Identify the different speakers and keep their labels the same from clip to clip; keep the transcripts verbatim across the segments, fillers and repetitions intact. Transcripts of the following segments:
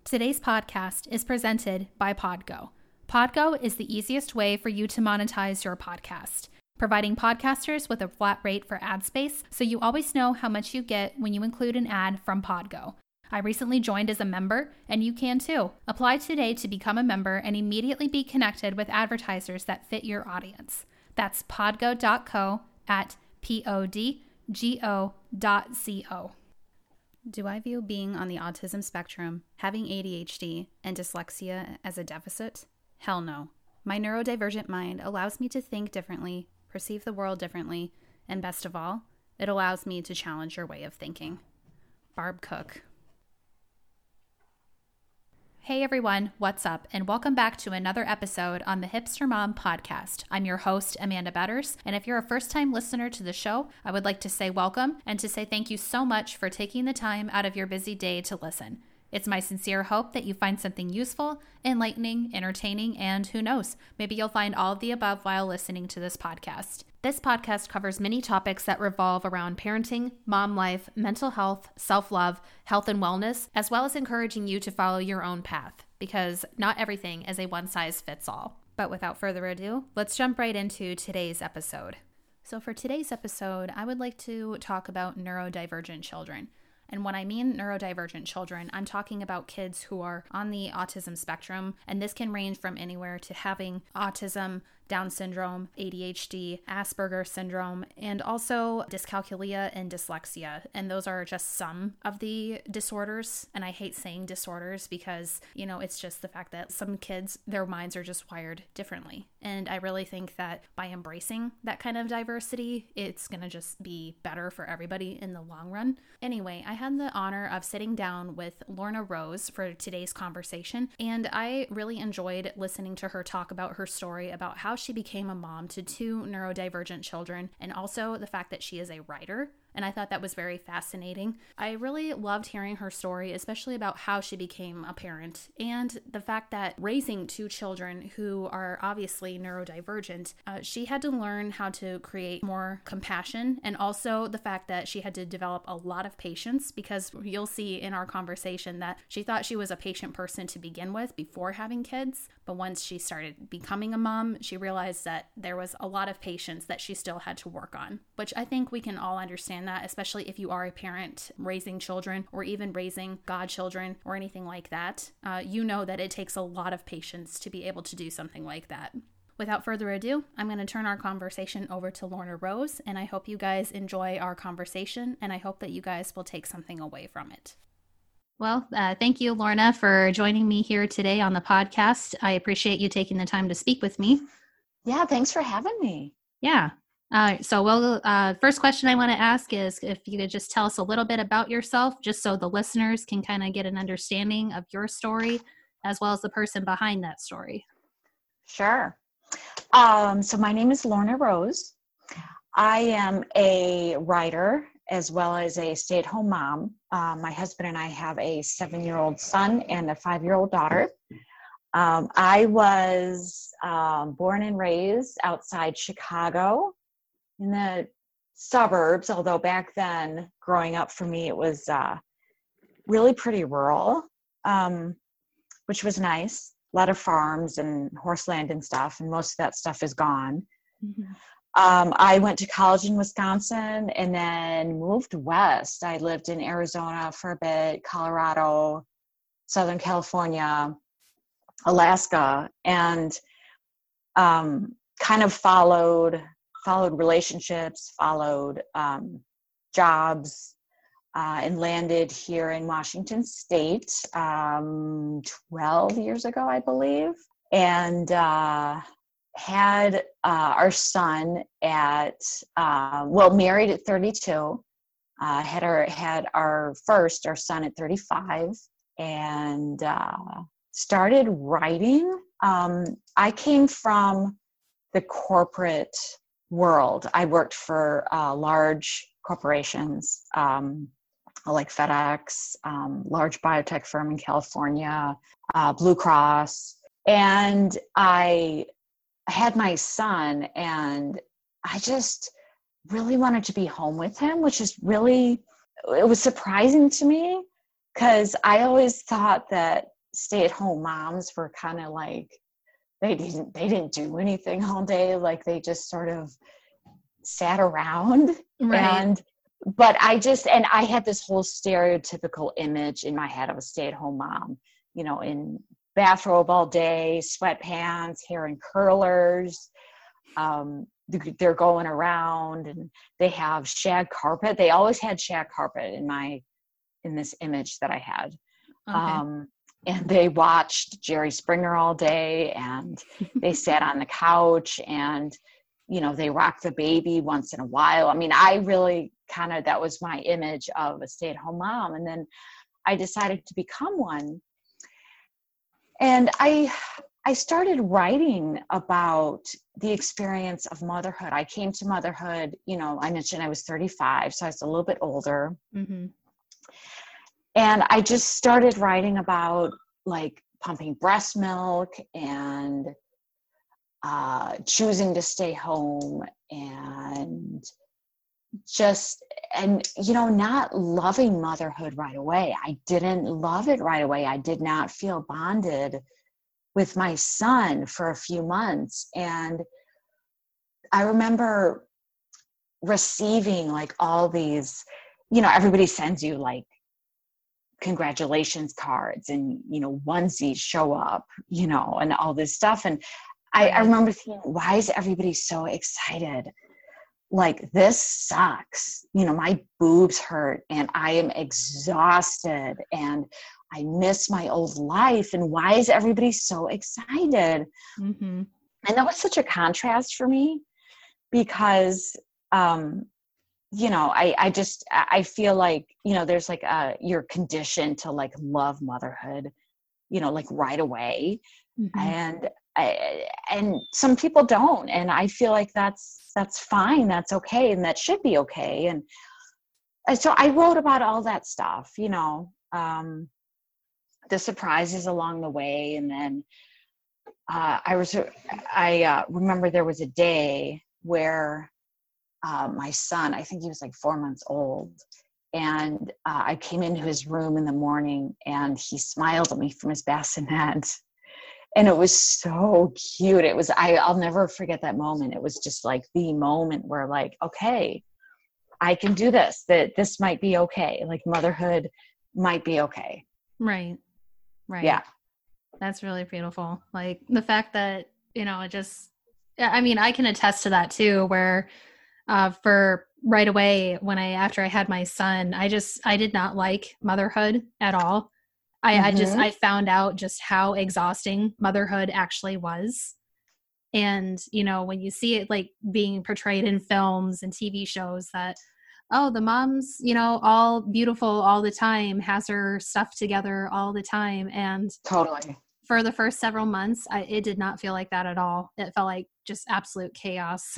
Speaker 1: Today's podcast is presented by Podgo. Podgo is the easiest way for you to monetize your podcast, providing podcasters with a flat rate for ad space, so you always know how much you get when you include an ad from Podgo. I recently joined as a member, and you can too. Apply today to become a member and immediately be connected with advertisers that fit your audience. That's podgo dot co at P O D G O dot C O. Do I view being on the autism spectrum, having A D H D, and dyslexia as a deficit? Hell no. My neurodivergent mind allows me to think differently, perceive the world differently, and best of all, it allows me to challenge your way of thinking. Barb Cook. Hey everyone, what's up? And welcome back to another episode on the Hipster Mom podcast. I'm your host, Amanda Betters, and if you're a first-time listener to the show, I would like to say welcome and to say thank you so much for taking the time out of your busy day to listen. It's my sincere hope that you find something useful, enlightening, entertaining, and who knows, maybe you'll find all of the above while listening to this podcast. This podcast covers many topics that revolve around parenting, mom life, mental health, self-love, health and wellness, as well as encouraging you to follow your own path, because not everything is a one-size-fits-all. But without further ado, let's jump right into today's episode. So for today's episode, I would like to talk about neurodivergent children. And when I mean neurodivergent children, I'm talking about kids who are on the autism spectrum, and this can range from anywhere to having autism, Down syndrome, A D H D, Asperger's syndrome, and also dyscalculia and dyslexia. And those are just some of the disorders. And I hate saying disorders because, you know, it's just the fact that some kids, their minds are just wired differently. And I really think that by embracing that kind of diversity, it's going to just be better for everybody in the long run. Anyway, I had the honor of sitting down with Lorna Rose for today's conversation, and I really enjoyed listening to her talk about her story about how she became a mom to two neurodivergent children, and also the fact that she is a writer. And I thought that was very fascinating. I really loved hearing her story, especially about how she became a parent and the fact that raising two children who are obviously neurodivergent, uh, she had to learn how to create more compassion, and also the fact that she had to develop a lot of patience, because you'll see in our conversation that she thought she was a patient person to begin with before having kids. But once she started becoming a mom, she realized that there was a lot of patience that she still had to work on, which I think we can all understand that, especially if you are a parent raising children or even raising godchildren or anything like that. Uh, you know that it takes a lot of patience to be able to do something like that. Without further ado, I'm going to turn our conversation over to Lorna Rose, and I hope you guys enjoy our conversation, and I hope that you guys will take something away from it. Well, uh, thank you, Lorna, for joining me here today on the podcast. I appreciate you taking the time to speak with me.
Speaker 2: Yeah, thanks for having me.
Speaker 1: Yeah. Uh, so, well, uh, first question I want to ask is if you could just tell us a little bit about yourself, just so the listeners can kind of get an understanding of your story, as well as the person behind that story.
Speaker 2: Sure. Um, so my name is Lorna Rose. I am a writer as well as a stay-at-home mom. Uh, my husband and I have a seven-year-old son and a five-year-old daughter. Um, I was um, born and raised outside Chicago in the suburbs, although back then, growing up for me, it was uh, really pretty rural, um, which was nice. A lot of farms and horse land and stuff, and most of that stuff is gone. Mm-hmm. Um, I went to college in Wisconsin and then moved west. I lived in Arizona for a bit, Colorado, Southern California, Alaska, and um, kind of followed followed relationships, followed um, jobs, uh, and landed here in Washington State um, twelve years ago, I believe, and uh, had uh, our son at, uh, well, married at thirty-two, uh, had our, had our first, our son at thirty-five, and uh, started writing. Um, I came from the corporate world. I worked for uh, large corporations, um, like FedEx, um, large biotech firm in California, uh, Blue Cross. And I had my son, and I just really wanted to be home with him, which is really, it was surprising to me, because I always thought that stay-at-home moms were kind of like, they didn't they didn't do anything all day. Like they just sort of sat around.
Speaker 1: Right.
Speaker 2: And but I just and I had this whole stereotypical image in my head of a stay-at-home mom, you know, in bathrobe all day, sweatpants, hair in curlers. Um, they're going around and they have shag carpet. They always had shag carpet in my, in this image that I had.
Speaker 1: Okay.
Speaker 2: Um, and they watched Jerry Springer all day, and they sat on the couch, and, you know, they rocked the baby once in a while. I mean, I really kind of, that was my image of a stay-at-home mom. And then I decided to become one. And I, I started writing about the experience of motherhood. I came to motherhood, you know, I mentioned I was thirty-five, so I was a little bit older.
Speaker 1: Mm-hmm.
Speaker 2: And I just started writing about like pumping breast milk and uh, choosing to stay home and just, and, you know, not loving motherhood right away. I didn't love it right away. I did not feel bonded with my son for a few months. And I remember receiving like all these, you know, everybody sends you like congratulations cards and, you know, onesies show up, you know, and all this stuff. And I, I remember thinking, why is everybody so excited? Like, this sucks. You know, my boobs hurt and I am exhausted and I miss my old life. And why is everybody so excited?
Speaker 1: Mm-hmm.
Speaker 2: And that was such a contrast for me because, um, you know, I, I just, I feel like, you know, there's like a, you're conditioned to like love motherhood, you know, like right away. Mm-hmm. And, I, and some people don't. And I feel like that's, that's fine. That's okay. And that should be okay. And, and so I wrote about all that stuff, you know, um, the surprises along the way. And then uh, I was, I uh, remember there was a day where uh, my son, I think he was like four months old. And uh, I came into his room in the morning and he smiled at me from his bassinet. And it was so cute. It was, I, I'll never forget that moment. It was just like the moment where like, okay, I can do this, that this might be okay. Like motherhood might be okay.
Speaker 1: Right. Right.
Speaker 2: Yeah.
Speaker 1: That's really beautiful. Like the fact that, you know, it just, I mean, I can attest to that too, where uh, for right away when I, after I had my son, I just, I did not like motherhood at all. I, mm-hmm. I just, I found out just how exhausting motherhood actually was. And, you know, when you see it like being portrayed in films and T V shows that, oh, the mom's, you know, all beautiful all the time, has her stuff together all the time. And
Speaker 2: totally.
Speaker 1: For the first several months, I, it did not feel like that at all. It felt like just absolute chaos.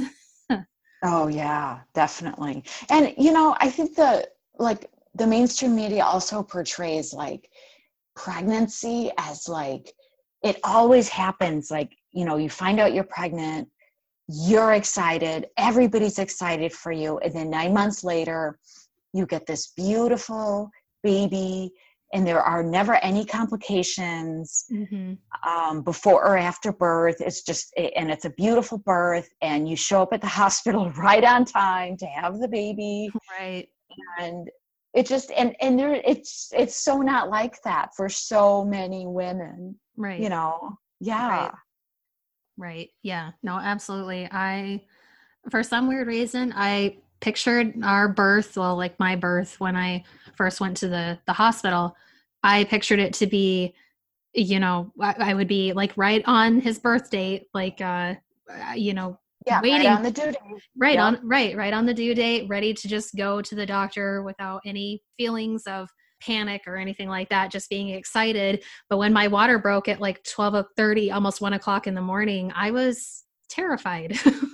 Speaker 2: Oh yeah, definitely. And, you know, I think the, like the mainstream media also portrays like pregnancy as like, it always happens. Like, you know, you find out you're pregnant, you're excited, everybody's excited for you. And then nine months later, you get this beautiful baby and there are never any complications mm-hmm. um, before or after birth. It's just, and it's a beautiful birth and you show up at the hospital right on time to have the baby.
Speaker 1: Right.
Speaker 2: And it just, and, and there, it's, it's so not like that for so many women,
Speaker 1: right.
Speaker 2: You know? Yeah.
Speaker 1: Right. Right. Yeah. No, absolutely. I, for some weird reason, I pictured our birth, well, like my birth when I first went to the, the hospital, I pictured it to be, you know, I, I would be like right on his birth date, like, uh, you know,
Speaker 2: yeah,
Speaker 1: waiting
Speaker 2: right on the due date.
Speaker 1: Right
Speaker 2: yep.
Speaker 1: on, right, right on the due date, ready to just go to the doctor without any feelings of panic or anything like that, just being excited. But when my water broke at like twelve thirty, almost one o'clock in the morning, I was terrified.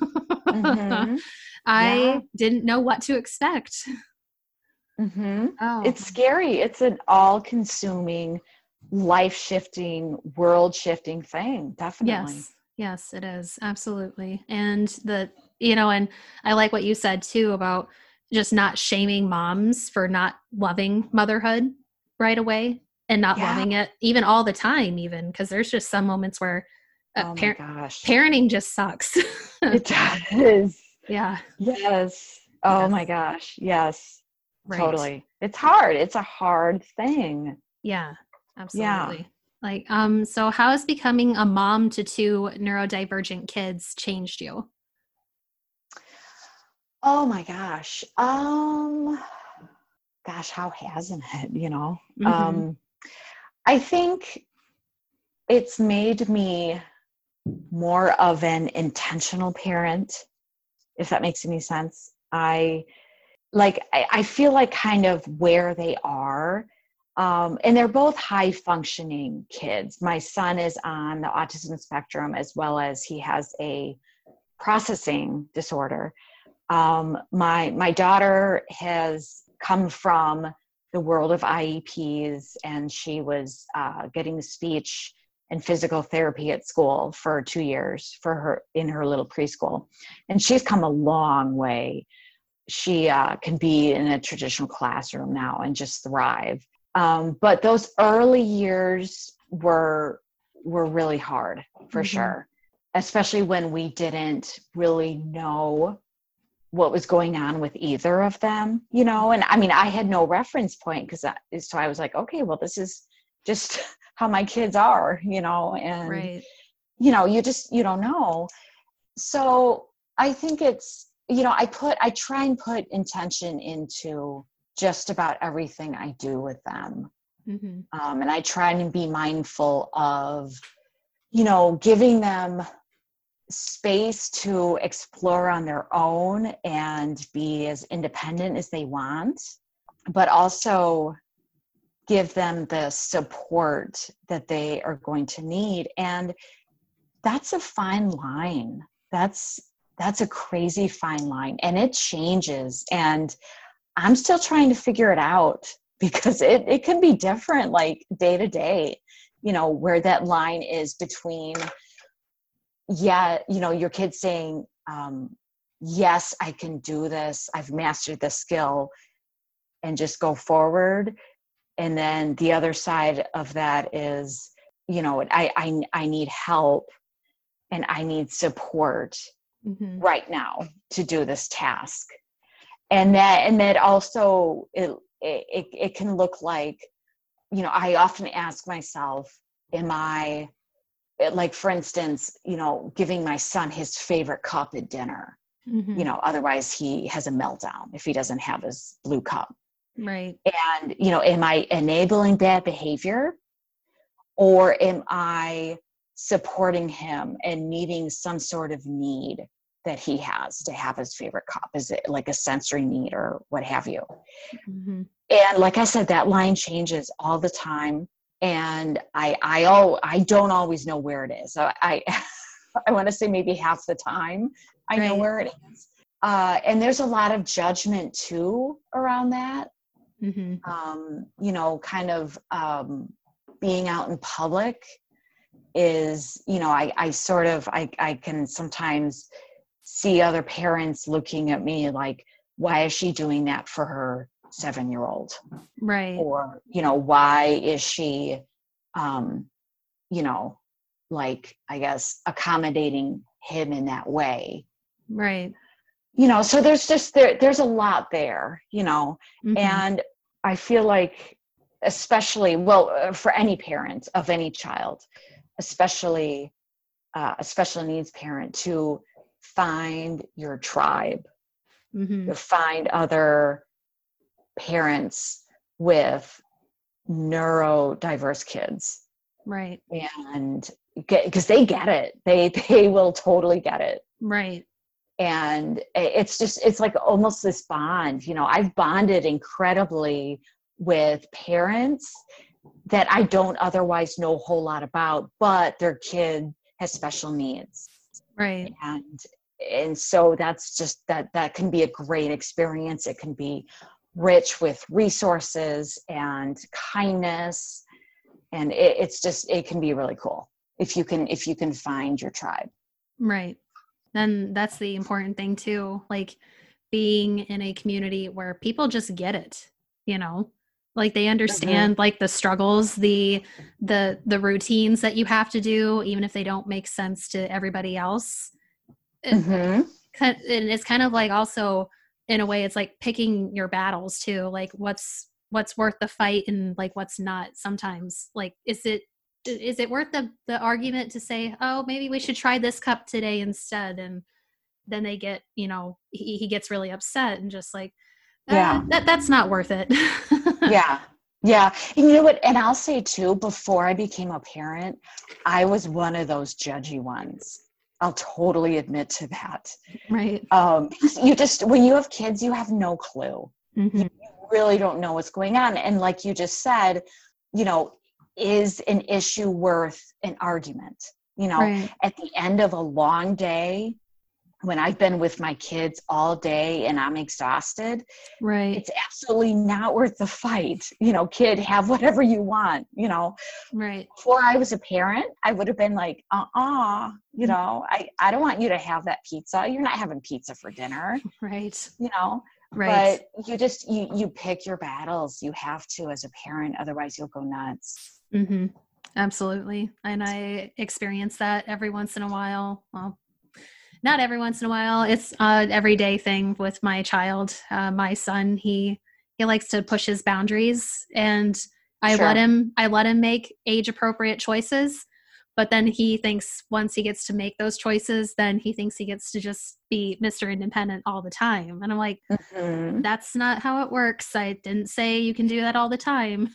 Speaker 1: Mm-hmm. I yeah. didn't know what to expect.
Speaker 2: Mm-hmm. Oh. It's scary. It's an all-consuming, life-shifting, world-shifting thing. Definitely.
Speaker 1: Yes. Yes, it is. Absolutely. And the, you know, and I like what you said too about just not shaming moms for not loving motherhood right away. and not
Speaker 2: Yeah.
Speaker 1: loving it, even all the time, even because there's just some moments where uh,
Speaker 2: Oh my
Speaker 1: par-
Speaker 2: gosh.
Speaker 1: parenting just sucks.
Speaker 2: It does.
Speaker 1: Yeah.
Speaker 2: Yes. Oh
Speaker 1: Yes.
Speaker 2: my gosh. Yes.
Speaker 1: Right.
Speaker 2: Totally. It's hard. It's a hard thing.
Speaker 1: Yeah,
Speaker 2: Yeah.
Speaker 1: absolutely. Like, um, so how has becoming a mom to two neurodivergent kids changed you?
Speaker 2: Oh my gosh. Um, gosh, how hasn't it, you know?
Speaker 1: Mhm.
Speaker 2: Um, I think it's made me more of an intentional parent, if that makes any sense. I like, I, I feel like kind of where they are. Um, and they're both high functioning kids. My son is on the autism spectrum, as well as he has a processing disorder. Um, my my daughter has come from the world of I E Ps, and she was uh, getting speech and physical therapy at school for two years for her in her little preschool, and she's come a long way. She uh, can be in a traditional classroom now and just thrive. Um, but those early years were were really hard for
Speaker 1: Mhm.
Speaker 2: sure, especially when we didn't really know what was going on with either of them, you know. And I mean, I had no reference point because so I was like, okay, well, this is just how my kids are, you know. And
Speaker 1: Right.
Speaker 2: you know, you just you don't know. So I think it's, you know, I put I try and put intention into just about everything I do with them.
Speaker 1: Mhm.
Speaker 2: Um, and I try and be mindful of, you know, giving them space to explore on their own and be as independent as they want, but also give them the support that they are going to need. And that's a fine line. That's that's a crazy fine line, and it changes. And I'm still trying to figure it out because it, it can be different, like day to day, you know, where that line is between, yeah, you know, your kid saying, um, yes, I can do this. I've mastered this skill and just go forward. And then the other side of that is, you know, I, I, I need help and I need support
Speaker 1: Mhm.
Speaker 2: right now to do this task. And that, and that also, it, it, it can look like, you know, I often ask myself, am I, like, for instance, you know, giving my son his favorite cup at dinner,
Speaker 1: Mhm.
Speaker 2: you know, otherwise he has a meltdown if he doesn't have his blue cup.
Speaker 1: Right.
Speaker 2: And, you know, am I enabling bad behavior, or am I supporting him and meeting some sort of need that he has to have his favorite cup? Is it like a sensory need or what have you?
Speaker 1: Mhm.
Speaker 2: And like I said, that line changes all the time. And I, I, all, I don't always know where it is. So I, I want to say maybe half the time I know
Speaker 1: Right.
Speaker 2: where it is. Uh, and there's a lot of judgment too around that.
Speaker 1: Mhm.
Speaker 2: Um, you know, kind of um, being out in public is, you know, I, I sort of, I, I can sometimes see other parents looking at me like, why is she doing that for her seven-year-old?
Speaker 1: Right.
Speaker 2: Or, you know, why is she, um, you know, like, I guess, accommodating him in that way?
Speaker 1: Right.
Speaker 2: You know, so there's just, there, there's a lot there, you know,
Speaker 1: Mhm.
Speaker 2: and I feel like, especially, well, uh, for any parent of any child, especially uh, a special needs parent, to find your tribe,
Speaker 1: Mhm.
Speaker 2: to find other parents with neurodiverse kids,
Speaker 1: Right.
Speaker 2: and because they get it, they they will totally get it.
Speaker 1: Right.
Speaker 2: And it's just, it's like almost this bond, you know. I've bonded incredibly with parents that I don't otherwise know a whole lot about, but their kid has special needs.
Speaker 1: Right.
Speaker 2: And and so that's just, that that can be a great experience. It can be rich with resources and kindness, and it, it's just, it can be really cool if you can if you can find your tribe.
Speaker 1: Right. Then that's the important thing too, like being in a community where people just get it, you know, Like they understand mm-hmm. like the struggles, the the the routines that you have to do, even if they don't make sense to everybody else.
Speaker 2: Mm-hmm.
Speaker 1: And it's kind of like also in a way it's like picking your battles too, like what's what's worth the fight and like what's not. Sometimes like is it is it worth the the argument to say, oh, maybe we should try this cup today instead? And then they get, you know, he, he gets really upset and just like, uh, yeah, that that's not worth it.
Speaker 2: yeah. Yeah. And you know what? And I'll say too, before I became a parent, I was one of those judgy ones. I'll totally admit to that.
Speaker 1: Right.
Speaker 2: Um, you just, when you have kids, you have no clue.
Speaker 1: Mm-hmm.
Speaker 2: You really don't know what's going on. And like you just said, you know, is an issue worth an argument? You know,
Speaker 1: right.
Speaker 2: At the end of a long day, when I've been with my kids all day and I'm exhausted,
Speaker 1: right.
Speaker 2: It's absolutely not worth the fight. You know, kid, have whatever you want, you know.
Speaker 1: Right.
Speaker 2: Before I was a parent, I would have been like, uh-uh, you know, I, I don't want you to have that pizza. You're not having pizza for dinner.
Speaker 1: Right.
Speaker 2: You know,
Speaker 1: right.
Speaker 2: But you just, you, you pick your battles. You have to as a parent, otherwise you'll go nuts.
Speaker 1: Mm-hmm. Absolutely. And I experience that every once in a while. Well, not every once in a while. It's an everyday thing with my child. Uh, my son, he he likes to push his boundaries, and I
Speaker 2: Sure.
Speaker 1: let him. I let him make age appropriate choices. But then he thinks once he gets to make those choices, then he thinks he gets to just be Mister Independent all the time. And I'm like,
Speaker 2: mm-hmm.
Speaker 1: that's not how it works. I didn't say you can do that all the time.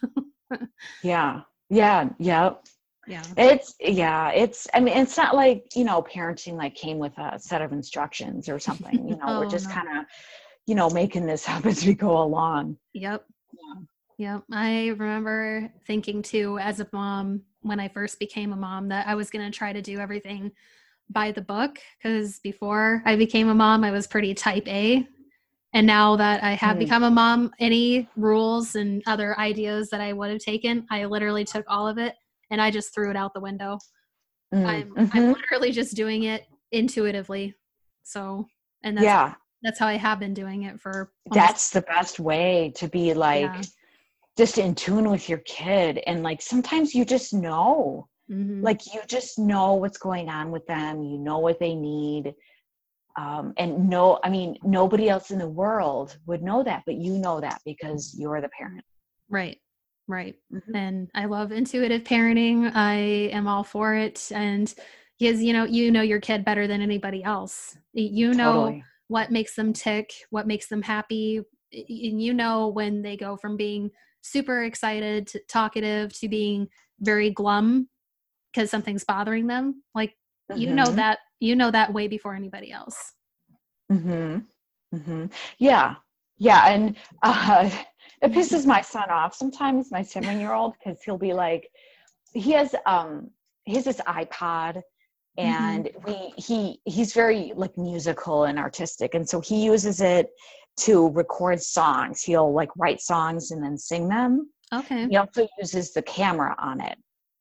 Speaker 2: yeah. Yeah. Yep.
Speaker 1: Yeah.
Speaker 2: It's, yeah, it's, I mean, it's not like, you know, parenting like came with a set of instructions or something, you know,
Speaker 1: oh,
Speaker 2: we're just
Speaker 1: no.
Speaker 2: kind of, you know, making this up as we go along.
Speaker 1: Yep.
Speaker 2: Yeah.
Speaker 1: Yep. I remember thinking too, as a mom, when I first became a mom, that I was going to try to do everything by the book. Because before I became a mom, I was pretty type A. And now that I have mm. become a mom, any rules and other ideas that I would have taken, I literally took all of it and I just threw it out the window.
Speaker 2: Mm.
Speaker 1: I'm,
Speaker 2: Mm-hmm.
Speaker 1: I'm literally just doing it intuitively. So, and that's,
Speaker 2: yeah.
Speaker 1: that's how I have been doing it for.
Speaker 2: That's the best way to be like, yeah. just in tune with your kid. And like, sometimes you just know,
Speaker 1: mm-hmm.
Speaker 2: like you just know what's going on with them. You know what they need. Um, and no, I mean, nobody else in the world would know that, but you know that because you're the parent.
Speaker 1: Right. Right.
Speaker 2: Mm-hmm.
Speaker 1: And I love intuitive parenting. I am all for it. And because, you know, you know your kid better than anybody else. You know
Speaker 2: Totally.
Speaker 1: what makes them tick, what makes them happy. And you know when they go from being super excited to talkative to being very glum because something's bothering them. Like, mm-hmm. you know that, you know that way before anybody else.
Speaker 2: Mm-hmm. Mm-hmm. Yeah. Yeah. And, uh, it pisses my son off sometimes, my seven-year-old, because he'll be like, he has um he has this iPod, and mm-hmm. we he he's very like musical and artistic, and so he uses it to record songs. He'll like write songs and then sing them.
Speaker 1: Okay.
Speaker 2: He also uses the camera on it.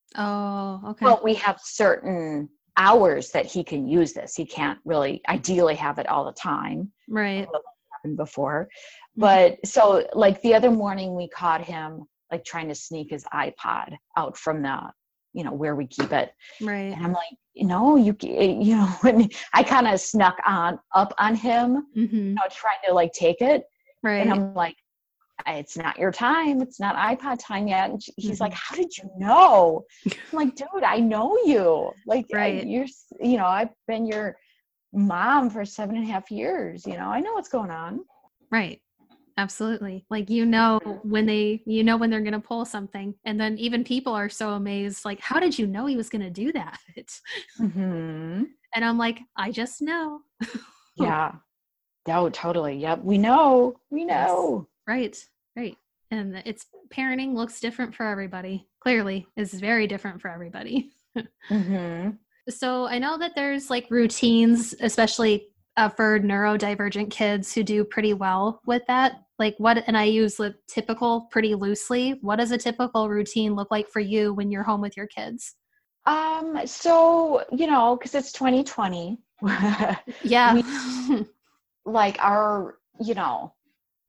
Speaker 1: Oh, okay.
Speaker 2: But we have certain hours that he can use this. He can't really ideally have it all the time.
Speaker 1: Right.
Speaker 2: Happened before. But so like the other morning we caught him like trying to sneak his iPod out from the, you know, where we keep it.
Speaker 1: Right.
Speaker 2: And I'm like, no, you, you know, when I kind of snuck on up on him,
Speaker 1: mm-hmm.
Speaker 2: you know, trying to like take it.
Speaker 1: Right.
Speaker 2: And I'm like, it's not your time. It's not iPod time yet. And he's
Speaker 1: mm-hmm.
Speaker 2: like, how did you know? I'm like, dude, I know you. Like,
Speaker 1: right.
Speaker 2: I, you're, you know, I've been your mom for seven and a half years. You know, I know what's going on.
Speaker 1: Right. Absolutely. Like, you know, when they, you know, when they're going to pull something, and then even people are so amazed, like, how did you know he was going to do that?
Speaker 2: Mm-hmm.
Speaker 1: And I'm like, I just know.
Speaker 2: Yeah. Oh, totally. Yep. We know, we know.
Speaker 1: Yes. Right. Right. And it's parenting looks different for everybody. Clearly is very different for everybody.
Speaker 2: Mm-hmm.
Speaker 1: So I know that there's like routines, especially uh, for neurodivergent kids who do pretty well with that. Like what, and I use the typical pretty loosely. What does a typical routine look like for you when you're home with your kids?
Speaker 2: Um, so, you know, cause it's twenty twenty.
Speaker 1: Yeah.
Speaker 2: We, like our, you know,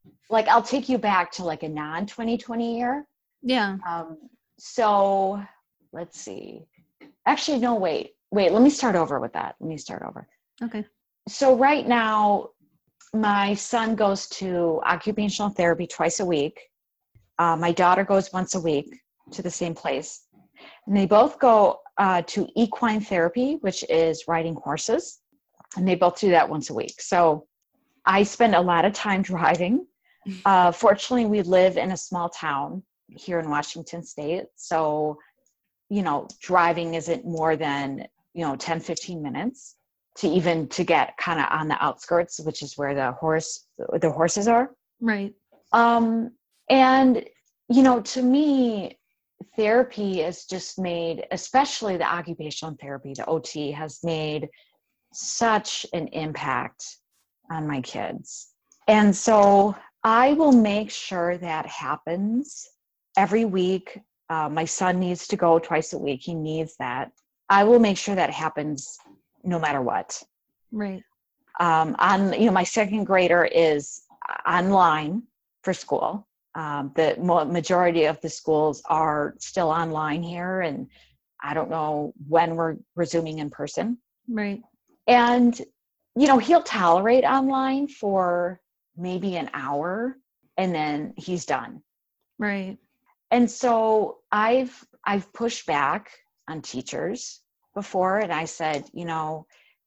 Speaker 2: like, I'll take you back to like a non twenty twenty year.
Speaker 1: Yeah.
Speaker 2: Um, so let's see. Actually, no, wait, wait, let me start over with that. Let me start over.
Speaker 1: Okay.
Speaker 2: So right now, my son goes to occupational therapy twice a week. Uh, my daughter goes once a week to the same place. And they both go uh, to equine therapy, which is riding horses. And they both do that once a week. So I spend a lot of time driving. Uh, fortunately, we live in a small town here in Washington State. So, you know, driving isn't more than, you know, ten, fifteen minutes to even to get kind of on the outskirts, which is where the horse, the horses are.
Speaker 1: Right.
Speaker 2: Um, and, you know, to me, therapy is just made, especially the occupational therapy, the O T has made such an impact on my kids. And so I will make sure that happens every week. Uh, my son needs to go twice a week. He needs that. I will make sure that happens no matter what.
Speaker 1: Right.
Speaker 2: Um, on, you know, my second grader is online for school. Um, the majority of the schools are still online here, and I don't know when we're resuming in person.
Speaker 1: Right.
Speaker 2: And, you know, he'll tolerate online for maybe an hour and then he's done.
Speaker 1: Right.
Speaker 2: And so I've, I've pushed back on teachers before, and I said, you know,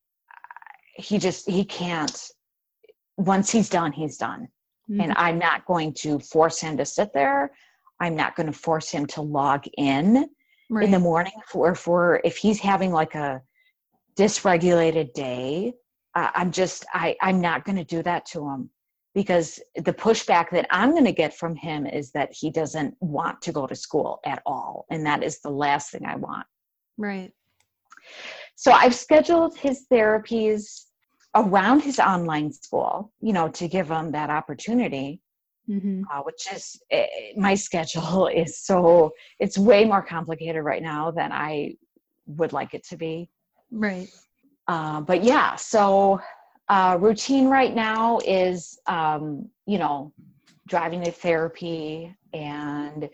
Speaker 2: he just, he can't, once he's done, he's done. Mm-hmm. And I'm not going to force him to sit there. I'm not going to force him to log in right. in the morning for, for if he's having like a dysregulated day. Uh, I'm just, I, I'm not going to do that to him, because the pushback that I'm going to get from him is that he doesn't want to go to school at all. And that is the last thing I want.
Speaker 1: Right.
Speaker 2: So I've scheduled his therapies around his online school, you know, to give him that opportunity, mm-hmm. uh, which is, uh, my schedule is so, it's way more complicated right now than I would like it to be.
Speaker 1: Right.
Speaker 2: Uh, but yeah, so uh, routine right now is, um, you know, driving to therapy and,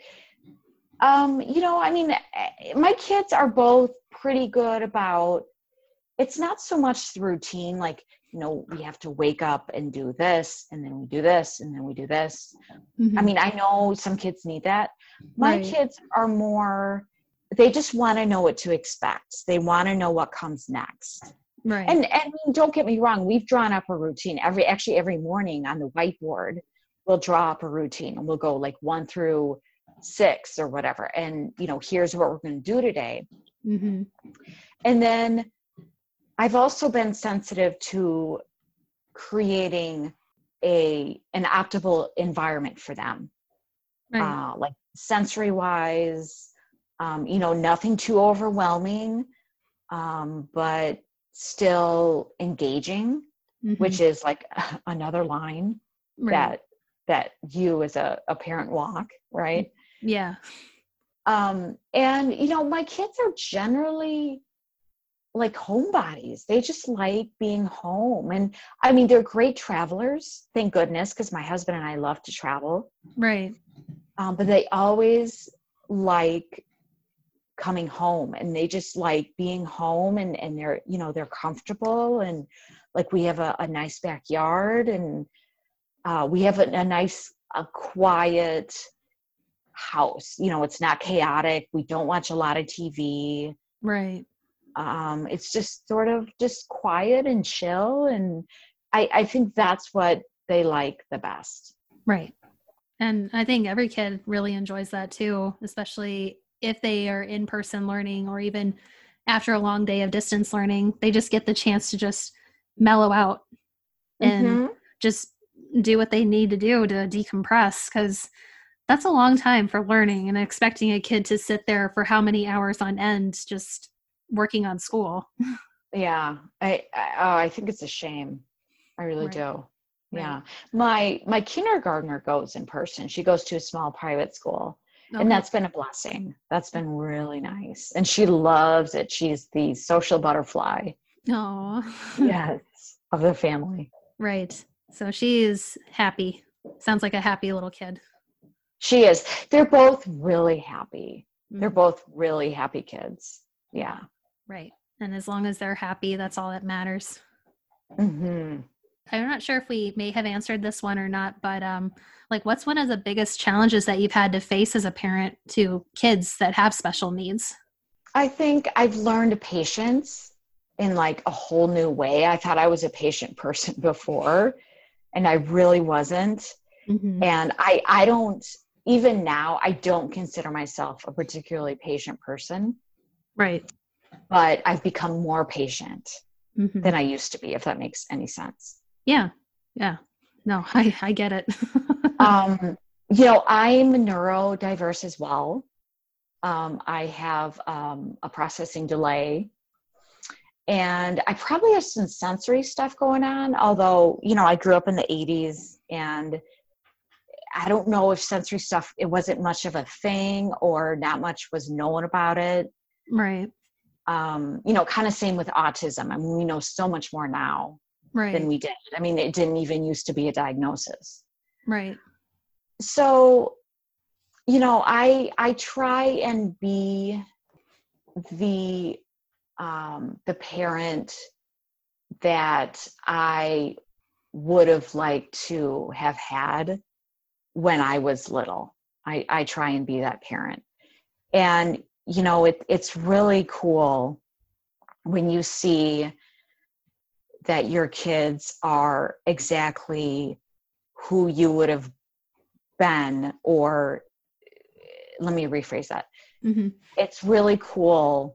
Speaker 2: um, you know, I mean, my kids are both pretty good about, it's not so much the routine, like, you know, we have to wake up and do this, and then we do this, and then we do this. Mm-hmm. I mean, I know some kids need that. My right. kids are more, they just want to know what to expect. They want to know what comes next.
Speaker 1: Right.
Speaker 2: And, and don't get me wrong, we've drawn up a routine every, actually every morning on the whiteboard, we'll draw up a routine and we'll go like one through six or whatever. And, you know, here's what we're going to do today. Mm-hmm. And then I've also been sensitive to creating a, an optimal environment for them. Right. Uh, like sensory wise, um, you know, nothing too overwhelming, um, but still engaging, mm-hmm. which is like another line right. that, that you as a, a parent walk, right?
Speaker 1: Yeah.
Speaker 2: Um, and, you know, my kids are generally like homebodies. They just like being home. And I mean, they're great travelers, thank goodness, because my husband and I love to travel.
Speaker 1: Right.
Speaker 2: Um, but they always like coming home, and they just like being home, and, and they're, you know, they're comfortable, and like we have a, a nice backyard, and uh, we have a, a nice, a quiet house. You know, it's not chaotic. We don't watch a lot of T V.
Speaker 1: Right.
Speaker 2: Um, it's just sort of just quiet and chill. And I, I think that's what they like the best.
Speaker 1: Right. And I think every kid really enjoys that too, especially if they are in-person learning, or even after a long day of distance learning, they just get the chance to just mellow out and mm-hmm. just do what they need to do to decompress, because that's a long time for learning, and expecting a kid to sit there for how many hours on end just working on school.
Speaker 2: Yeah. I, I, oh, I think it's a shame. I really right. do. Right. Yeah. My, my kindergartner goes in person. She goes to a small private school, okay. and that's been a blessing. That's been really nice. And she loves it. She's the social butterfly.
Speaker 1: Oh,
Speaker 2: yes. Of the family.
Speaker 1: Right. So she is happy Sounds like a happy little kid.
Speaker 2: She is. They're both really happy.
Speaker 1: Mm-hmm.
Speaker 2: They're both really happy kids. Yeah.
Speaker 1: Right. And as long as they're happy, that's all that matters.
Speaker 2: Mm-hmm.
Speaker 1: I'm not sure if we may have answered this one or not, but um, like, what's one of the biggest challenges that you've had to face as a parent to kids that have special needs?
Speaker 2: I think I've learned patience in like a whole new way. I thought I was a patient person before, and I really wasn't. Mm-hmm. And I, I don't, even now, I don't consider myself a particularly patient person.
Speaker 1: Right.
Speaker 2: But I've become more patient mm-hmm. than I used to be, if that makes any sense.
Speaker 1: Yeah. Yeah. No, I, I get it.
Speaker 2: um, you know, I'm neurodiverse as well. Um, I have um, a processing delay, and I probably have some sensory stuff going on, although, you know, I grew up in the eighties, and I don't know if sensory stuff, it wasn't much of a thing or not much was known about it.
Speaker 1: Right.
Speaker 2: Um, you know, kind of same with autism. I mean, we know so much more now right. than we did. I mean, it didn't even used to be a diagnosis.
Speaker 1: Right.
Speaker 2: So, you know, I, I try and be the, um, the parent that I would have liked to have had when I was little. I, I try and be that parent. And, you know, it, it's really cool when you see that your kids are exactly who you would have been, or let me rephrase that. Mm-hmm. It's really cool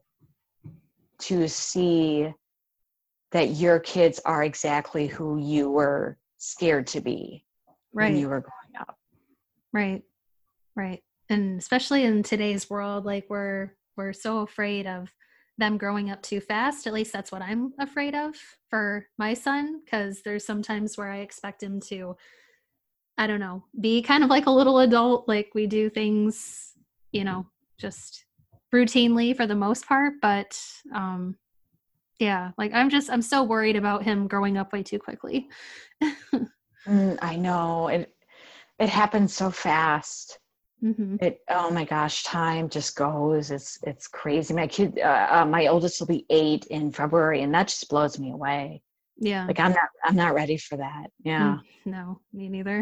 Speaker 2: to see that your kids are exactly who you were scared to be right. when you were growing up.
Speaker 1: Right. Right. And especially in today's world, like we're, we're so afraid of them growing up too fast. At least that's what I'm afraid of for my son. Cause there's sometimes where I expect him to, I don't know, be kind of like a little adult. Like we do things, you know, just routinely for the most part. But, um, yeah, like I'm just, I'm so worried about him growing up way too quickly.
Speaker 2: mm, I know. It, it happens so fast. Mm-hmm. It, oh my gosh, time just goes. It's, it's crazy. My kid, uh, uh, my oldest will be eight in February, and that just blows me away.
Speaker 1: Yeah.
Speaker 2: Like I'm not, I'm not ready for that. Yeah.
Speaker 1: No, me neither.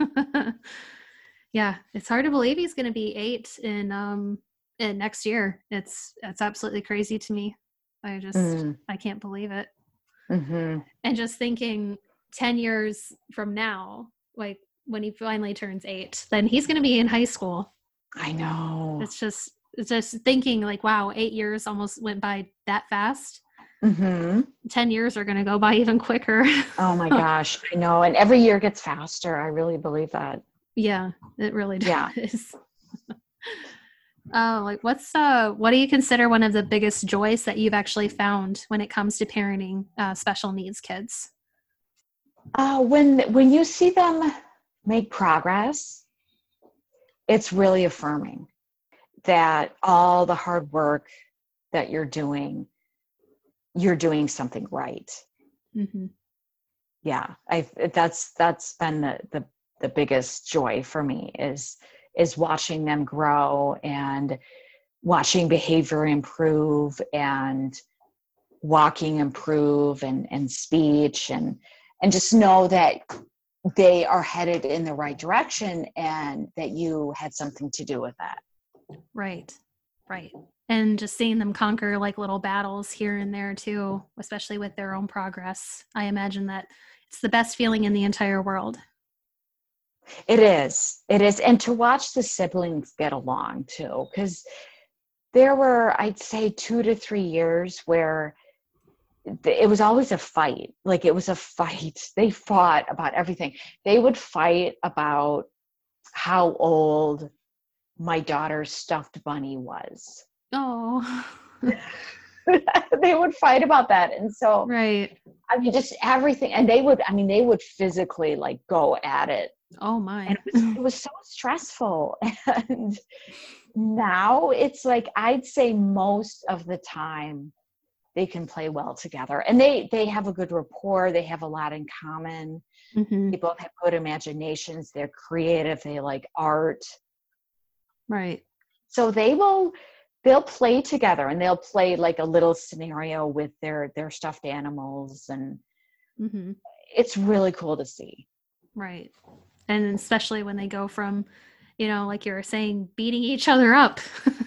Speaker 1: Yeah. It's hard to believe he's going to be eight in, um, in next year. It's, it's absolutely crazy to me. I just, mm. I can't believe it. Mm-hmm. And just thinking ten years from now, like when he finally turns eight, then he's going to be in high school.
Speaker 2: I know.
Speaker 1: It's just, it's just thinking like, wow, eight years almost went by that fast.
Speaker 2: Mm-hmm.
Speaker 1: ten years are going to go by even quicker.
Speaker 2: Oh my gosh. I know. And every year gets faster. I really believe that.
Speaker 1: Yeah, it really does.
Speaker 2: Yeah.
Speaker 1: Oh, like what's uh what do you consider one of the biggest joys that you've actually found when it comes to parenting uh, special needs kids?
Speaker 2: Uh, when when you see them make progress, it's really affirming that all the hard work that you're doing, you're doing something right. Mm-hmm. Yeah, I that's that's been the, the the biggest joy for me is is watching them grow and watching behavior improve and walking improve and, and speech and, and just know that they are headed in the right direction and that you had something to do with that.
Speaker 1: Right. Right. And just seeing them conquer like little battles here and there too, especially with their own progress. I imagine that it's the best feeling in the entire world.
Speaker 2: It is. It is. And to watch the siblings get along too, because there were, I'd say, two to three years where it was always a fight. Like it was a fight. They fought about everything. They would fight about how old my daughter's stuffed bunny was.
Speaker 1: Oh.
Speaker 2: They would fight about that. And so,
Speaker 1: right.
Speaker 2: I mean, just everything. And they would, I mean, they would physically like go at it.
Speaker 1: Oh my.
Speaker 2: And it was, it was so stressful. And now it's like, I'd say most of the time they can play well together, and they they have a good rapport. They have a lot in common.
Speaker 1: Mm-hmm.
Speaker 2: They both have good imaginations. They're creative. They like art.
Speaker 1: Right.
Speaker 2: So they will they'll play together, and they'll play like a little scenario with their their stuffed animals, and
Speaker 1: Mm-hmm.
Speaker 2: it's really cool to see.
Speaker 1: Right. And especially when they go from, you know, like you were saying, beating each other up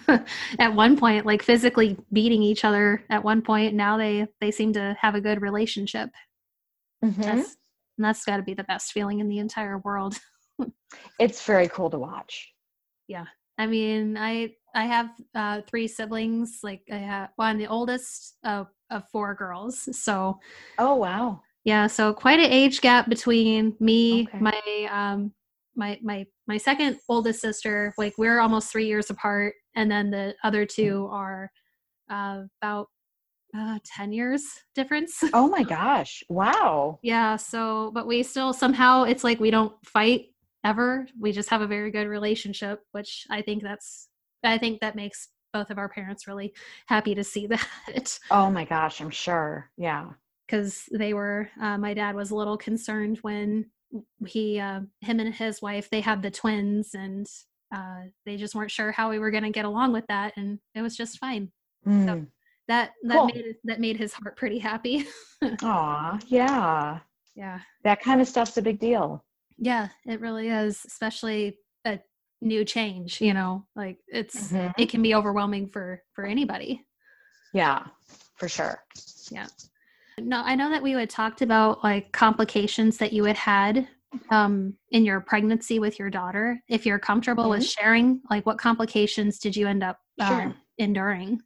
Speaker 1: at one point, like physically beating each other at one point. Now they, they seem to have a good relationship.
Speaker 2: Mm-hmm.
Speaker 1: That's, and that's got to be the best feeling in the entire world.
Speaker 2: It's very cool to watch.
Speaker 1: Yeah. I mean, I, I have uh, three siblings. Like I have, well, I'm the oldest of, of four girls. So,
Speaker 2: Oh, wow.
Speaker 1: yeah, so quite an age gap between me,
Speaker 2: Okay.
Speaker 1: my um my my my second oldest sister, like we're almost three years apart, and then the other two are uh, about uh, ten years difference.
Speaker 2: Oh my gosh. Wow.
Speaker 1: Yeah, so but we still somehow it's like we don't fight ever. We just have a very good relationship, which I think that's I think that makes both of our parents really happy to see that.
Speaker 2: Oh my gosh, I'm sure. Yeah.
Speaker 1: Because they were uh, my dad was a little concerned when he uh, him and his wife, they had the twins, and uh, they just weren't sure how we were going to get along with that, and it was just fine.
Speaker 2: Mm.
Speaker 1: So that that
Speaker 2: Cool.
Speaker 1: made that made his heart pretty happy.
Speaker 2: Aw, yeah.
Speaker 1: Yeah,
Speaker 2: That kind of stuff's a big deal.
Speaker 1: yeah, it really is, especially a new change, you know, like it's
Speaker 2: Mhm.
Speaker 1: it can be overwhelming for for anybody.
Speaker 2: Yeah, for sure.
Speaker 1: Yeah. No, I know that we had talked about like complications that you had had um, in your pregnancy with your daughter. If you're comfortable with
Speaker 2: Mhm.
Speaker 1: sharing, like what complications did you end up uh,
Speaker 2: Sure.
Speaker 1: enduring?